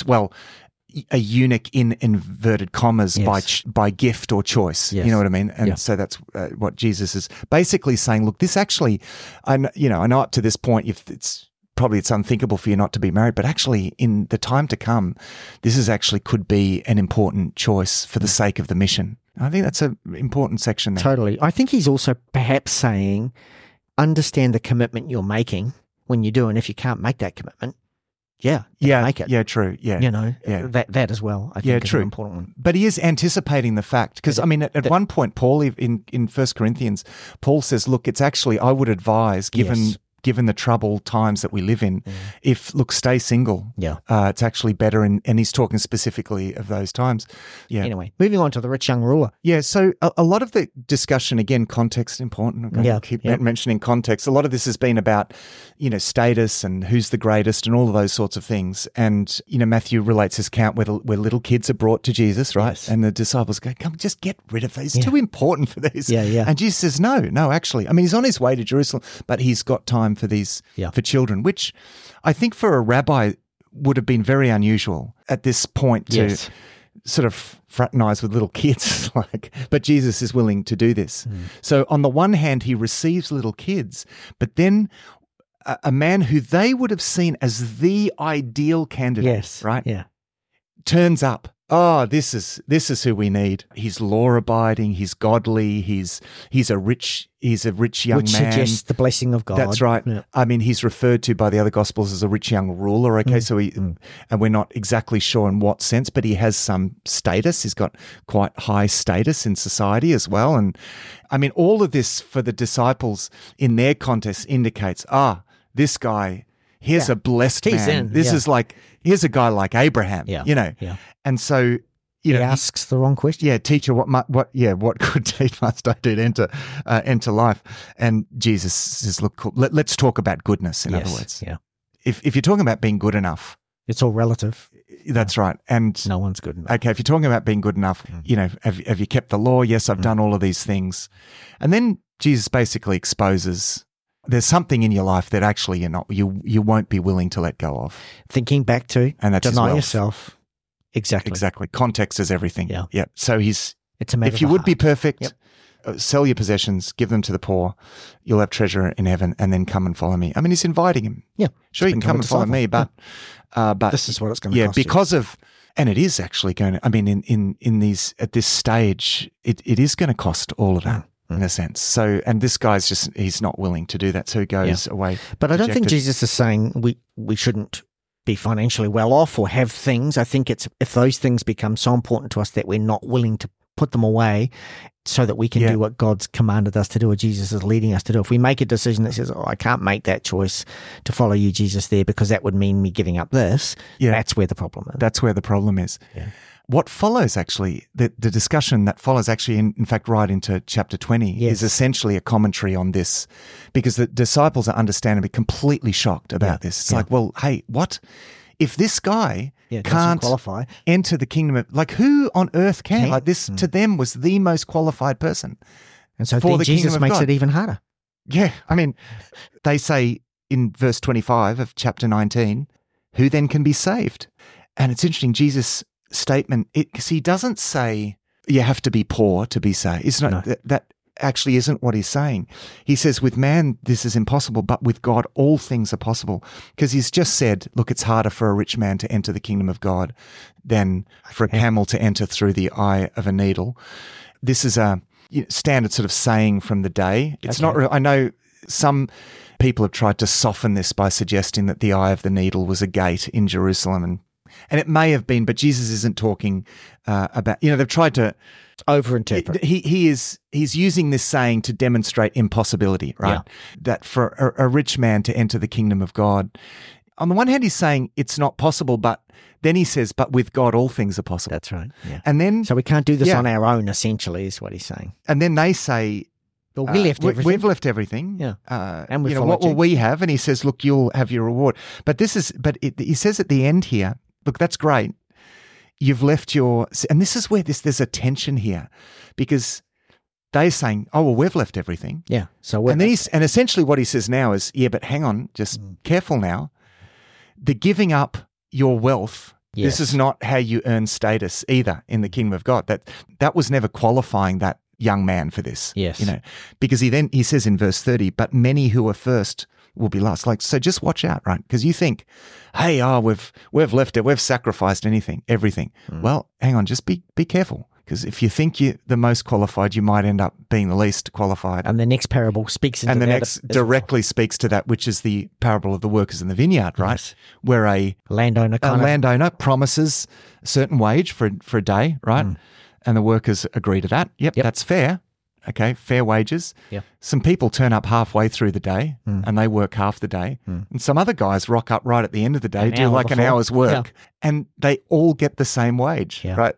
a eunuch in inverted commas by gift or choice. Yes. You know what I mean? And so that's what Jesus is basically saying. Look, this actually, I know up to this point, if it's unthinkable for you not to be married, but actually in the time to come, this is actually could be an important choice for the sake of the mission. I think that's an important section there. Totally. I think he's also perhaps saying, understand the commitment you're making when you do, and if you can't make that commitment, make it. Yeah, true. Yeah. That as well, I think is an important one. But he is anticipating the fact, because, I mean, at one point, Paul, in 1 Corinthians, Paul says, look, it's actually, I would advise, given the troubled times that we live in, stay single. Yeah. It's actually better, and he's talking specifically of those times. Yeah. Anyway, moving on to the rich young ruler. Yeah, so a lot of the discussion, again, context important. I'm going to keep mentioning context. A lot of this has been about, status and who's the greatest and all of those sorts of things. And, Matthew relates his account where little kids are brought to Jesus, right? Yes. And the disciples go, come, just get rid of these. It's too important for these. Yeah. And Jesus says, no, actually. I mean, he's on his way to Jerusalem, but he's got time for these, for children, which I think for a rabbi would have been very unusual at this point to sort of fraternize with little kids, but Jesus is willing to do this. So on the one hand, he receives little kids, but then a man who they would have seen as the ideal candidate, right? Yeah. Turns up. Oh, this is who we need. He's law-abiding. He's godly. He's a rich young man. Which suggests the blessing of God. That's right. Yeah. I mean, he's referred to by the other Gospels as a rich young ruler. Okay, so and we're not exactly sure in what sense, but he has some status. He's got quite high status in society as well. And I mean, all of this for the disciples in their context indicates, this guy. Here's a blessed man. This is like, here's a guy like Abraham, And so, he asks the wrong question. Yeah, teacher, what good deed must I do to enter life? And Jesus says, look, cool. Let's talk about goodness, in other words. Yeah. If you're talking about being good enough. It's all relative. That's right. And No one's good enough. okay, if you're talking about being good enough, have you kept the law? Yes, I've done all of these things. And then Jesus basically exposes there's something in your life that actually you won't be willing to let go of. Thinking back to, And that's his deny wealth. yourself. Exactly. Exactly. Context is everything. Yeah. So It's a matter if you of would be heart. perfect, Yep. Sell your possessions, give them to the poor, you'll have treasure in heaven, and then come and follow me. I mean, he's inviting him. Yeah. Sure, you can Become come a and follow me, but This is what it's going to cost because of, and it is actually going to. I mean, in these at this stage, it is going to cost all of that in a sense. So, and this guy's he's not willing to do that, so he goes away. But I don't think dejected. Jesus is saying we shouldn't be financially well off or have things. I think it's if those things become so important to us that we're not willing to put them away so that we can do what God's commanded us to do or Jesus is leading us to do. If we make a decision that says, I can't make that choice to follow you, Jesus, there because that would mean me giving up this, that's where the problem is. That's where the problem is. Yeah. What follows actually, the discussion that follows actually, in fact, right into chapter 20 is essentially a commentary on this because the disciples are understandably completely shocked about this. It's like, well, hey, what? If this guy can't qualify, enter the kingdom of, like, who on earth can? Like, this to them was the most qualified person. And so for then the Jesus kingdom of makes God. it even harder. Yeah. I mean, they say in verse 25 of chapter 19, who then can be saved? And it's interesting, Jesus' statement, because he doesn't say you have to be poor to be saved. It's not that actually isn't what he's saying. He says with man this is impossible, but with God all things are possible. Because he's just said, look, it's harder for a rich man to enter the kingdom of God than for a camel to enter through the eye of a needle. This is a standard sort of saying from the day. It's not real. I know some people have tried to soften this by suggesting that the eye of the needle was a gate in Jerusalem, and it may have been, but Jesus isn't talking about, they've tried to Overinterpret. He's using this saying to demonstrate impossibility, right? Yeah. That for a rich man to enter the kingdom of God, on the one hand, he's saying it's not possible, but then he says, but with God, all things are possible. That's right. Yeah. And then, So we can't do this on our own, essentially, is what he's saying. and then they say, But we left everything. we've left everything. Yeah. And we what followed will you. we have? And he says, look, you'll have your reward. But he says at the end here, look, that's great. You've left and this is where there's a tension here, because they're saying, oh, well, we've left everything. Yeah. So And essentially what he says now is, yeah, but hang on, just careful now. The giving up your wealth, this is not how you earn status either in the kingdom of God. That was never qualifying that young man for this. Yes. Because he says in verse 30, but many who are first will be last. Like, so just watch out, right? Because you think, hey, we've left it, we've sacrificed everything. Well, hang on, just be careful. Because if you think you're the most qualified, you might end up being the least qualified. And the next parable speaks into And the that next as well. directly speaks to that, which is the parable of the workers in the vineyard, right? Yes. Where a landowner promises a certain wage for a day, right? And the workers agree to that. Yep. That's fair. Okay, fair wages. Yeah. Some people turn up halfway through the day and they work half the day. And some other guys rock up right at the end of the day, do like an hour's work, and they all get the same wage, right?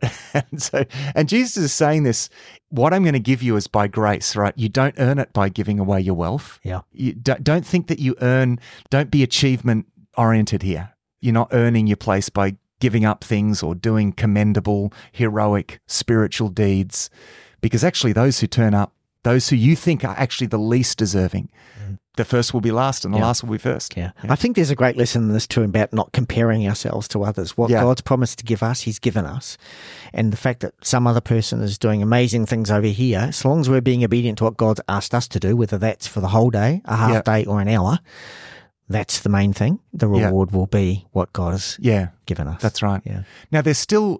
And Jesus is saying this, what I'm going to give you is by grace, right? You don't earn it by giving away your wealth. Yeah. You don't think that you don't be achievement oriented here. You're not earning your place by giving up things or doing commendable, heroic, spiritual deeds. Because actually those who turn up, those who you think are actually the least deserving, the first will be last and the last will be first. Yeah. I think there's a great lesson in this too about not comparing ourselves to others. What God's promised to give us, he's given us. And the fact that some other person is doing amazing things over here, as long as we're being obedient to what God's asked us to do, whether that's for the whole day, a half day or an hour, that's the main thing. The reward will be what God has given us. That's right. Yeah. Now they're still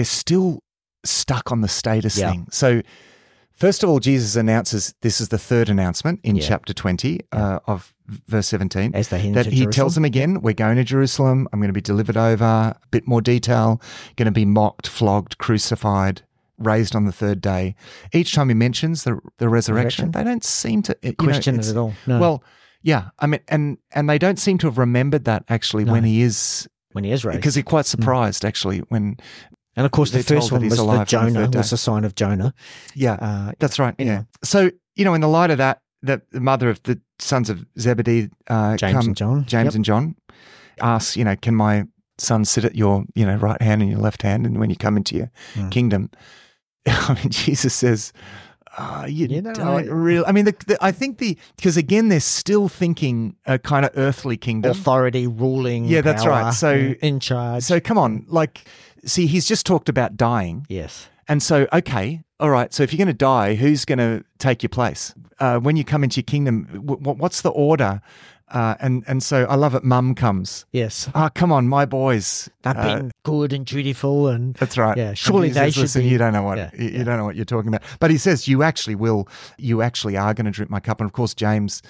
stuck on the status thing. So first of all, Jesus announces, this is the third announcement in chapter 20 of verse 17, As they head that into he Jerusalem. tells them again, we're going to Jerusalem, I'm going to be delivered over, a bit more detail, going to be mocked, flogged, crucified, raised on the third day. Each time he mentions the resurrection, they don't seem to Question it at all. No. Well, yeah, I mean, and they don't seem to have remembered that actually when he is raised. Because they're quite surprised actually when. And of course, the they're first told that one he's was the alive on the Jonah, third day. was the sign of Jonah. Yeah, that's right. anyway. Yeah. So, in the light of that, the mother of the sons of Zebedee James and John. James Yep. and John asks, can my son sit at your, right hand and your left hand, and when you come into your kingdom, I mean, Jesus says, you don't really. I mean, I think because again, they're still thinking a kind of earthly kingdom, authority, ruling. Yeah, that's power, right. So in charge. So come on, see, he's just talked about dying. Yes. And so, okay, all right. So if you're going to die, who's going to take your place when you come into your kingdom? What's the order? And so I love it. Mum comes. Yes. Come on, my boys. They've been good and dutiful, and that's right. Yeah, surely they should listen, be. You don't know what you don't know what you're talking about. But he says you actually will. You actually are going to drink my cup. And of course, James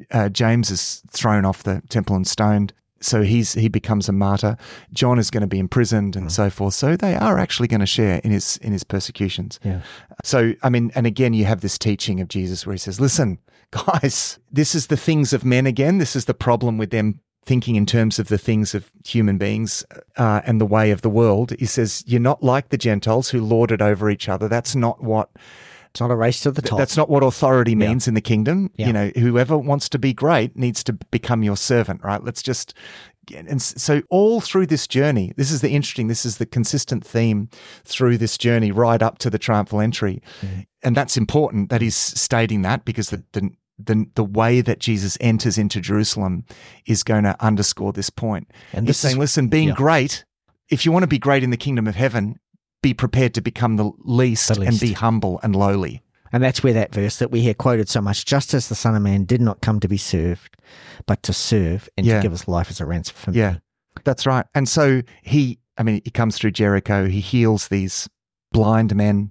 is thrown off the temple and stoned. So he becomes a martyr. John is going to be imprisoned and so forth. So they are actually going to share in his persecutions. Yeah. So I mean, and again, you have this teaching of Jesus where he says, "Listen, guys, this is the things of men again. This is the problem with them thinking in terms of the things of human beings and the way of the world." He says, "You're not like the Gentiles who lord it over each other. That's not what." It's not a race to the top. That's not what authority means in the kingdom. Yeah. Whoever wants to be great needs to become your servant, right? And so all through this journey, this is the consistent theme through this journey right up to the triumphal entry. Mm. And that's important that he's stating that, because the way that Jesus enters into Jerusalem is going to underscore this point. And he's saying, listen, being great, if you want to be great in the kingdom of heaven, be prepared to become the least and be humble and lowly. And that's where that verse that we hear quoted so much, just as the Son of Man did not come to be served, but to serve and to give his life as a ransom for me. Yeah, that's right. And so he comes through Jericho, he heals these blind men.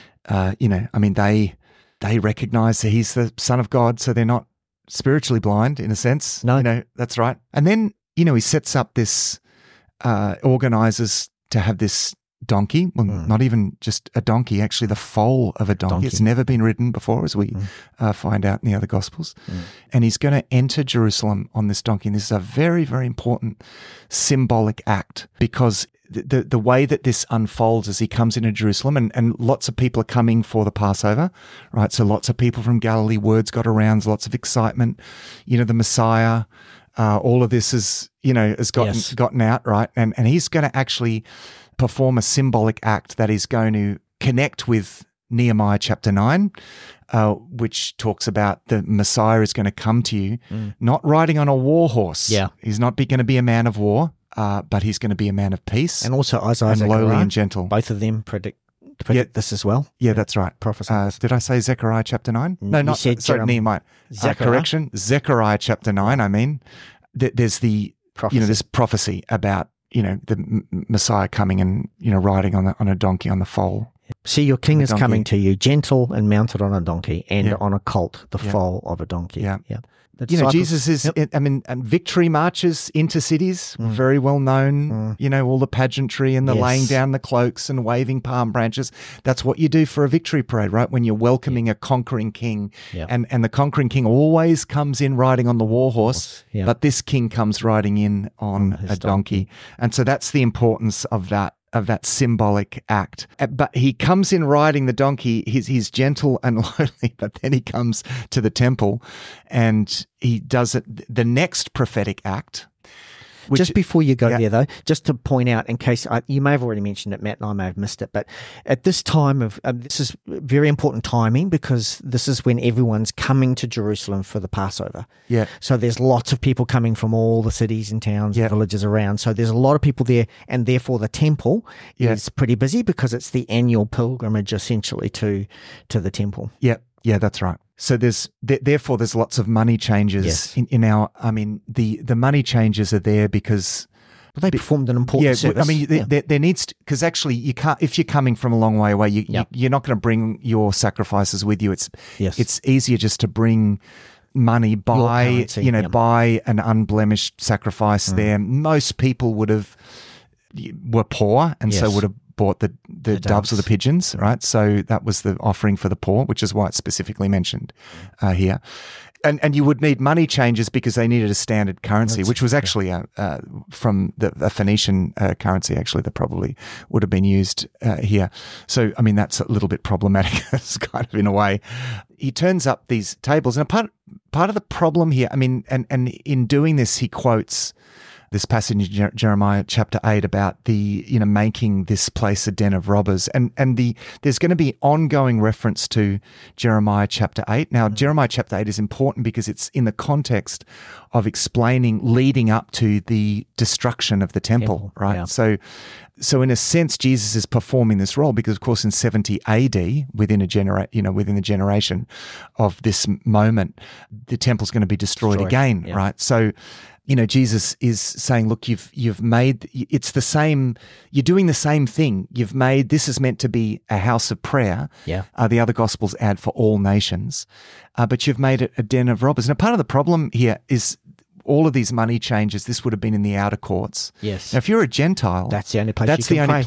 They recognize that he's the Son of God, so they're not spiritually blind in a sense. No. That's right. And then, he sets up this, organizes to have this donkey, not even just a donkey, actually the foal of a donkey. It's never been ridden before, as we find out in the other Gospels. And he's going to enter Jerusalem on this donkey. And this is a very, very important symbolic act, because the way that this unfolds as he comes into Jerusalem, and lots of people are coming for the Passover, right? So lots of people from Galilee, words got around, lots of excitement, the Messiah, all of this has gotten out, right? And he's going to actually perform a symbolic act that is going to connect with Nehemiah chapter 9, which talks about the Messiah is going to come to you, not riding on a war horse. Yeah. He's not going to be a man of war, but he's going to be a man of peace. And also Isaiah, and lowly and gentle. Both of them predict this as well. Yeah, that's right. Prophesy. Did I say Zechariah chapter 9? No, not Nehemiah. Correction. Zechariah chapter 9, there's the prophecy. This prophecy about the Messiah coming and riding on a donkey, on the foal. See, your king is coming to you, gentle and mounted on a donkey, and on a colt, the foal of a donkey. Yeah. Jesus is, victory marches into cities, very well known, all the pageantry and the laying down the cloaks and waving palm branches. That's what you do for a victory parade, right? When you're welcoming a conquering king. Yeah. And the conquering king always comes in riding on the war horse, but this king comes riding in on a donkey. And so that's the importance of that symbolic act. But he comes in riding the donkey. He's gentle and lowly, but then he comes to the temple and he does the next prophetic act. Just before you go there, though, just to point out, in case you may have already mentioned it, Matt, and I may have missed it, but at this time this is very important timing, because this is when everyone's coming to Jerusalem for the Passover. Yeah. So there's lots of people coming from all the cities and towns and villages around. So there's a lot of people there, and therefore the temple is pretty busy, because it's the annual pilgrimage essentially to the temple. Yeah. Yeah, that's right. So therefore there's lots of money changes in our. The money changes are there because they performed an important service. There needs to, because actually you can't, if you're coming from a long way away, you're not going to bring your sacrifices with you. It's easier just to bring money, buy an unblemished sacrifice there. Most people were poor, and so would have bought the doves or the pigeons, right? So that was the offering for the poor, which is why it's specifically mentioned here. And you would need money changes because they needed a standard currency, which was actually from a Phoenician currency, actually, that probably would have been used here. So, that's a little bit problematic, kind of in a way. He turns up these tables, and part of the problem here, and in doing this, he quotes this passage in Jeremiah chapter 8 about the, making this place a den of robbers. And there's going to be ongoing reference to Jeremiah chapter 8. Now, Jeremiah chapter 8 is important because it's in the context of leading up to the destruction of the temple, right? Yeah. So in a sense, Jesus is performing this role because, of course, in 70 AD, within the generation of this moment, the temple's going to be destroyed again, right? So, Jesus is saying, look, you've made, it's the same, you're doing the same thing. This is meant to be a house of prayer. Yeah. The other Gospels add for all nations, but you've made it a den of robbers. Now, part of the problem here is all of these money changes. This would have been in the outer courts. Yes. Now, if you're a Gentile, that's the only place. That's the only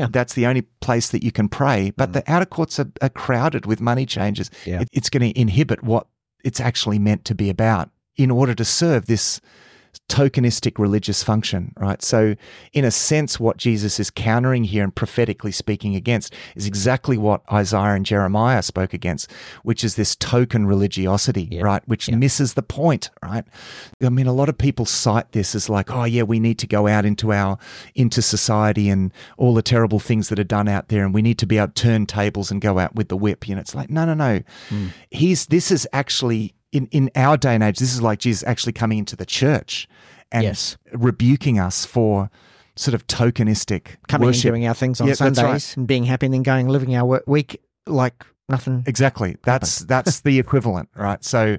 place that you can pray. But the outer courts are crowded with money changes. Yeah. It's going to inhibit what it's actually meant to be about in order to serve this tokenistic religious function, right? So in a sense, what Jesus is countering here and prophetically speaking against is exactly what Isaiah and Jeremiah spoke against, which is this token religiosity, right? Which misses the point, right? I mean, a lot of people cite this as like, oh yeah, we need to go out into society and all the terrible things that are done out there, and we need to be able to turn tables and go out with the whip. It's like, no. This is actually in our day and age, this is like Jesus actually coming into the church and rebuking us for sort of tokenistic coming worship. and doing our things on Sundays and being happy and then going and living our week like nothing. Exactly. That's the equivalent, right? So,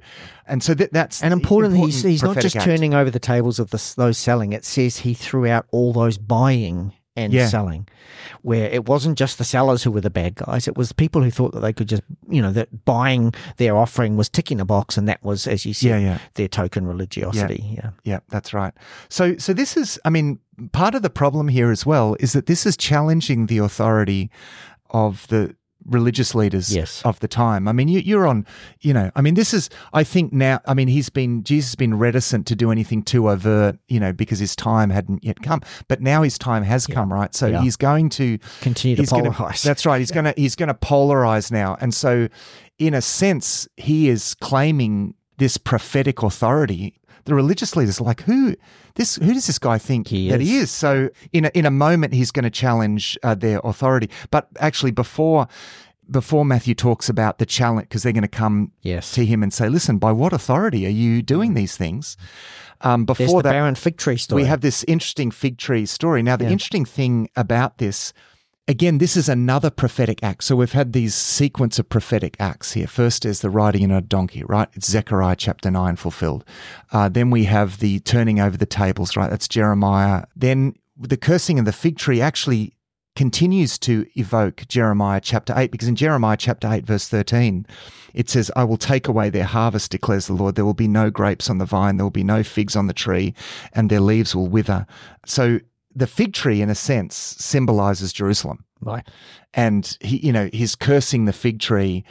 that's and importantly, he's not just act. Turning over the tables of those selling. It says he threw out all those buying and selling, where it wasn't just the sellers who were the bad guys. It was the people who thought that they could just, that buying their offering was ticking a box, and that was, as you said, their token religiosity. Yeah, that's right. So this is, part of the problem here as well is that this is challenging the authority of the religious leaders of the time. You're on, this is, I think now, Jesus has been reticent to do anything too overt, because his time hadn't yet come, but now his time has come, right? So he's going to continue to polarize. That's right. He's going to polarize now. And so in a sense, he is claiming this prophetic authority. The religious leaders are like, who does this guy think he is? So in a moment, he's going to challenge their authority. But actually, before Matthew talks about the challenge, because they're going to come to him and say, listen, by what authority are you doing these things? Before there's the barren fig tree story. We have this interesting fig tree story. Now, the interesting thing about this, again, this is another prophetic act. So we've had these sequence of prophetic acts here. First is the riding in a donkey, right? It's Zechariah chapter 9 fulfilled. Then we have the turning over the tables, right? That's Jeremiah. Then the cursing of the fig tree actually continues to evoke Jeremiah chapter 8, because in Jeremiah chapter 8, verse 13, it says, I will take away their harvest, declares the Lord. There will be no grapes on the vine. There will be no figs on the tree, and their leaves will wither. So the fig tree, in a sense, symbolizes Jerusalem. Right. And his cursing the fig tree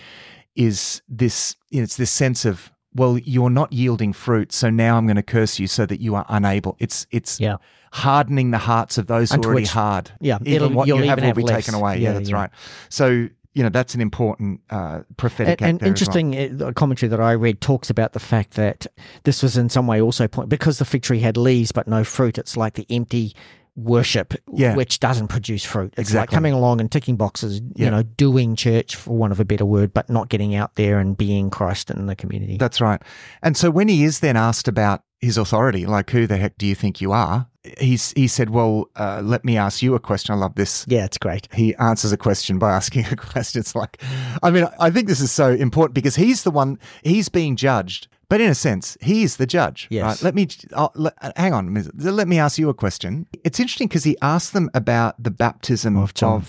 is this, it's this sense of, well, you're not yielding fruit, so now I'm going to curse you so that you are unable. It's hardening the hearts of those who are already hard. Yeah. Even what you have will be less. taken away. Yeah, that's right. So, that's an important prophetic act. And interesting, a commentary that I read talks about the fact that this was in some way also because the fig tree had leaves but no fruit. It's like the empty worship, which doesn't produce fruit. It's like coming along and ticking boxes, doing church, for want of a better word, but not getting out there and being Christ in the community. That's right. And so when he is then asked about his authority, like, who the heck do you think you are? He said, well, let me ask you a question. I love this. Yeah, it's great. He answers a question by asking a question. It's like, I think this is so important because he's the one, he's being judged. But in a sense, he is the judge. Yes. Right? Hang on. Let me ask you a question. It's interesting because he asked them about the baptism of John.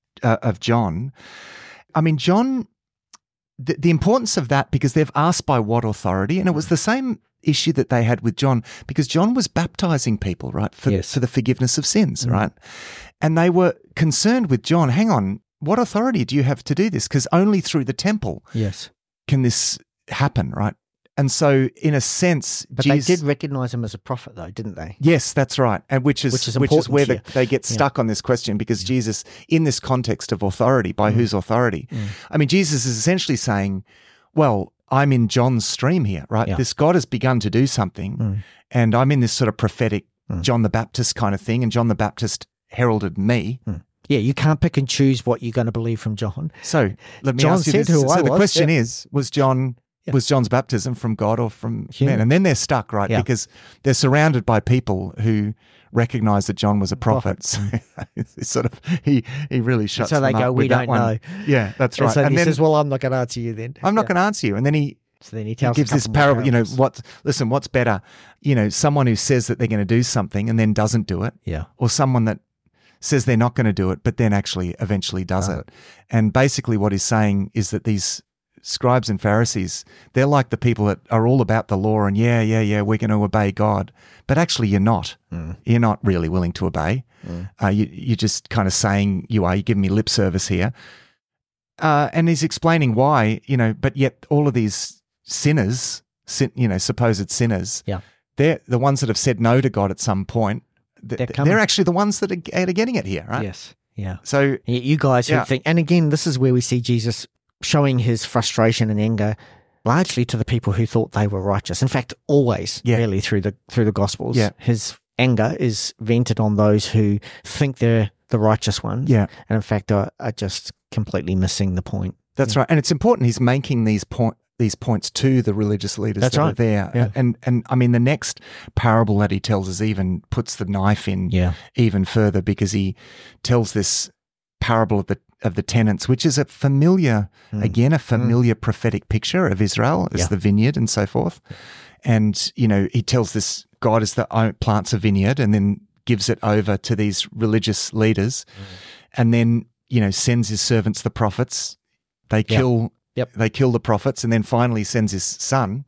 John, the importance of that, because they've asked by what authority, and it was the same issue that they had with John, because John was baptizing people, right, for the forgiveness of sins, right? And they were concerned with John. Hang on, what authority do you have to do this? Because only through the temple can this happen, right? And so, in a sense, but they did recognize him as a prophet, though, didn't they? Yes, that's right, and which is where they get stuck on this question, because Jesus, in this context of authority, by whose authority? Jesus is essentially saying, well, I'm in John's stream here, right? This God has begun to do something, and I'm in this sort of prophetic John the Baptist kind of thing, and John the Baptist heralded me. Yeah, you can't pick and choose what you're going to believe from John. So let me John ask you said this. who I So the was, question yeah. is, was John's baptism from God or from Human. men? And then they're stuck, right? Yeah. Because they're surrounded by people who recognize that John was a prophet. So it's sort of he really shuts So they them go, up "We with that don't one. know." Yeah, that's right. And so And he then says, well, I'm not going to answer you then. I'm not going to answer you. And then he So then he He tells gives a this couple more parable, you know, parables. what's better? You know, someone who says that they're going to do something and then doesn't do it, Yeah. or someone that says they're not going to do it but then actually eventually does it. And basically what he's saying is that these scribes and Pharisees, they're like the people that are all about the law and we're going to obey God, but actually you're not. You're not really willing to obey. You're just kind of saying you're giving me lip service here. And he's explaining why, you know, but yet all of these sinners, supposed sinners, they're the ones that have said no to God at some point. They're actually the ones that are getting it here, right? Yes. Yeah. So You guys who think, and again, this is where we see Jesus showing his frustration and anger largely to the people who thought they were righteous. In fact, always really through the Gospels, his anger is vented on those who think they're the righteous ones. Yeah. And in fact are just completely missing the point. That's right. And it's important he's making these points to the religious leaders that are there. Yeah. And I mean, the next parable that he tells is even puts the knife in even further, because he tells this parable of the tenants, which is a familiar prophetic picture of Israel as the vineyard and so forth. And, you know, he tells this, God is plants a vineyard and then gives it over to these religious leaders and then, you know, sends his servants, the prophets. They kill the prophets, and then finally sends his son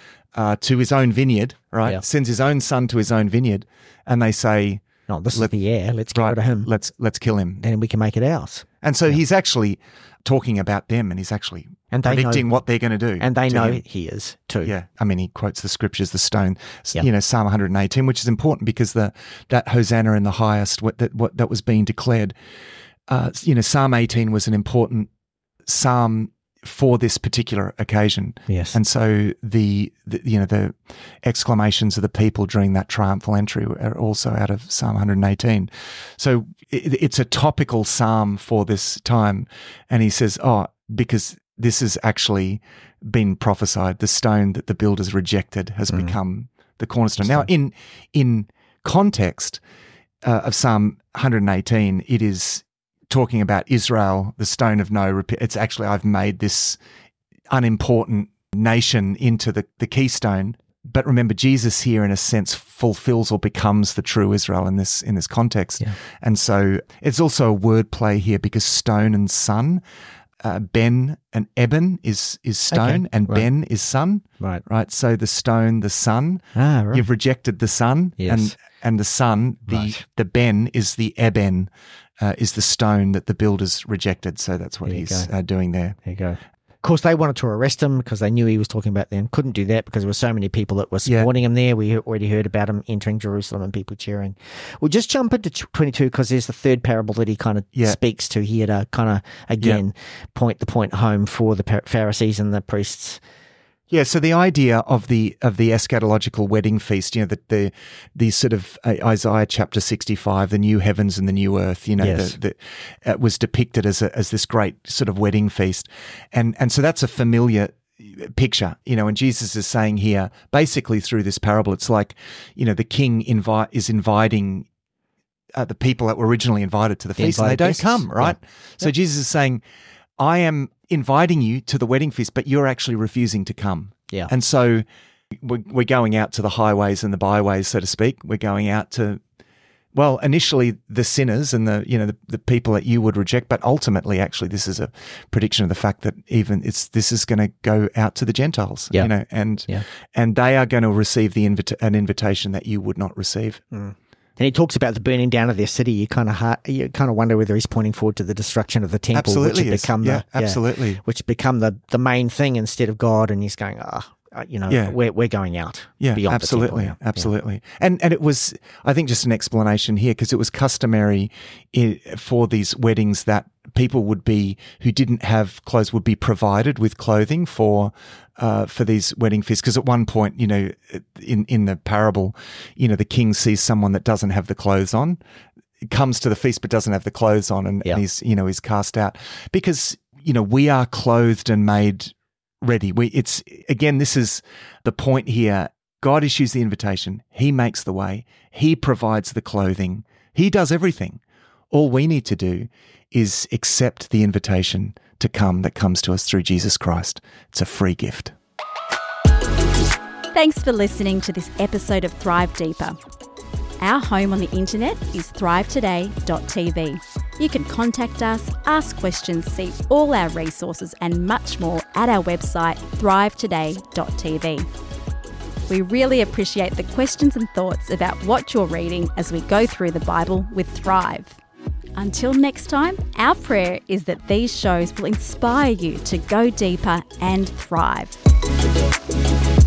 to his own vineyard, right? Yep. Sends his own son to his own vineyard, and they say, "No, this is the heir. Let's get rid of him. Let's kill him. Then we can make it ours." And so he's actually talking about them, and he's actually predicting what they're going to do. And they know him. he is too. Yeah, I mean, he quotes the scriptures, the stone, you know, Psalm 118, which is important because that Hosanna in the highest, that was being declared. You know, Psalm 18 was an important psalm for this particular occasion. Yes. And so the exclamations of the people during that triumphal entry are also out of Psalm 118. So it's a topical psalm for this time. And he says, because this has actually been prophesied, the stone that the builders rejected has become the cornerstone. Now, in context of Psalm 118, it is talking about Israel, the stone of no repair. It's actually, I've made this unimportant nation into the keystone. But remember, Jesus here, in a sense, fulfills or becomes the true Israel in this context. Yeah. And so it's also a word play here, because stone and son, Ben and Eben is stone, and Ben is son. Right. So the stone, the son. Right. You've rejected the son, and the son, the Ben is the Eben. Is the stone that the builders rejected. So that's what he's doing there. There you go. Of course, they wanted to arrest him because they knew he was talking about them. Couldn't do that because there were so many people that were supporting him there. We already heard about him entering Jerusalem and people cheering. We'll just jump into 22 because there's the third parable that he kind of speaks to here to kind of, again, point the point home for the Pharisees and the priests. Yeah, so the idea of the eschatological wedding feast, you know, the sort of Isaiah chapter 65, the new heavens and the new earth, you know, was depicted as this great sort of wedding feast, and so that's a familiar picture, you know. And Jesus is saying here, basically through this parable, it's like, you know, the king is inviting the people that were originally invited to the feast, and they don't come, right? Yeah. So Jesus is saying, I am inviting you to the wedding feast, but you're actually refusing to come. Yeah. And so we're going out to the highways and the byways, so to speak. We're going out to, well, initially the sinners and the people that you would reject, but ultimately, actually, this is a prediction of the fact that this is going to go out to the Gentiles, you know, and they are going to receive an invitation that you would not receive. Mm. And he talks about the burning down of their city. You kind of wonder whether he's pointing forward to the destruction of the temple, absolutely which had become absolutely, which become the main thing instead of God. And he's going, we're going out. Yeah, beyond absolutely, the temple. absolutely. And it was, I think, just an explanation here, because it was customary for these weddings that people who didn't have clothes would be provided with clothing for these wedding feasts. Because at one point, in the parable, the king sees someone that doesn't have the clothes on, comes to the feast but doesn't have the clothes on, and he's cast out. Because we are clothed and made ready. This is the point here. God issues the invitation. He makes the way. He provides the clothing. He does everything. All we need to do is accept the invitation to come that comes to us through Jesus Christ. It's a free gift. Thanks for listening to this episode of Thrive Deeper. Our home on the internet is thrivetoday.tv. You can contact us, ask questions, see all our resources and much more at our website thrivetoday.tv. We really appreciate the questions and thoughts about what you're reading as we go through the Bible with Thrive. Until next time, our prayer is that these shows will inspire you to go deeper and thrive.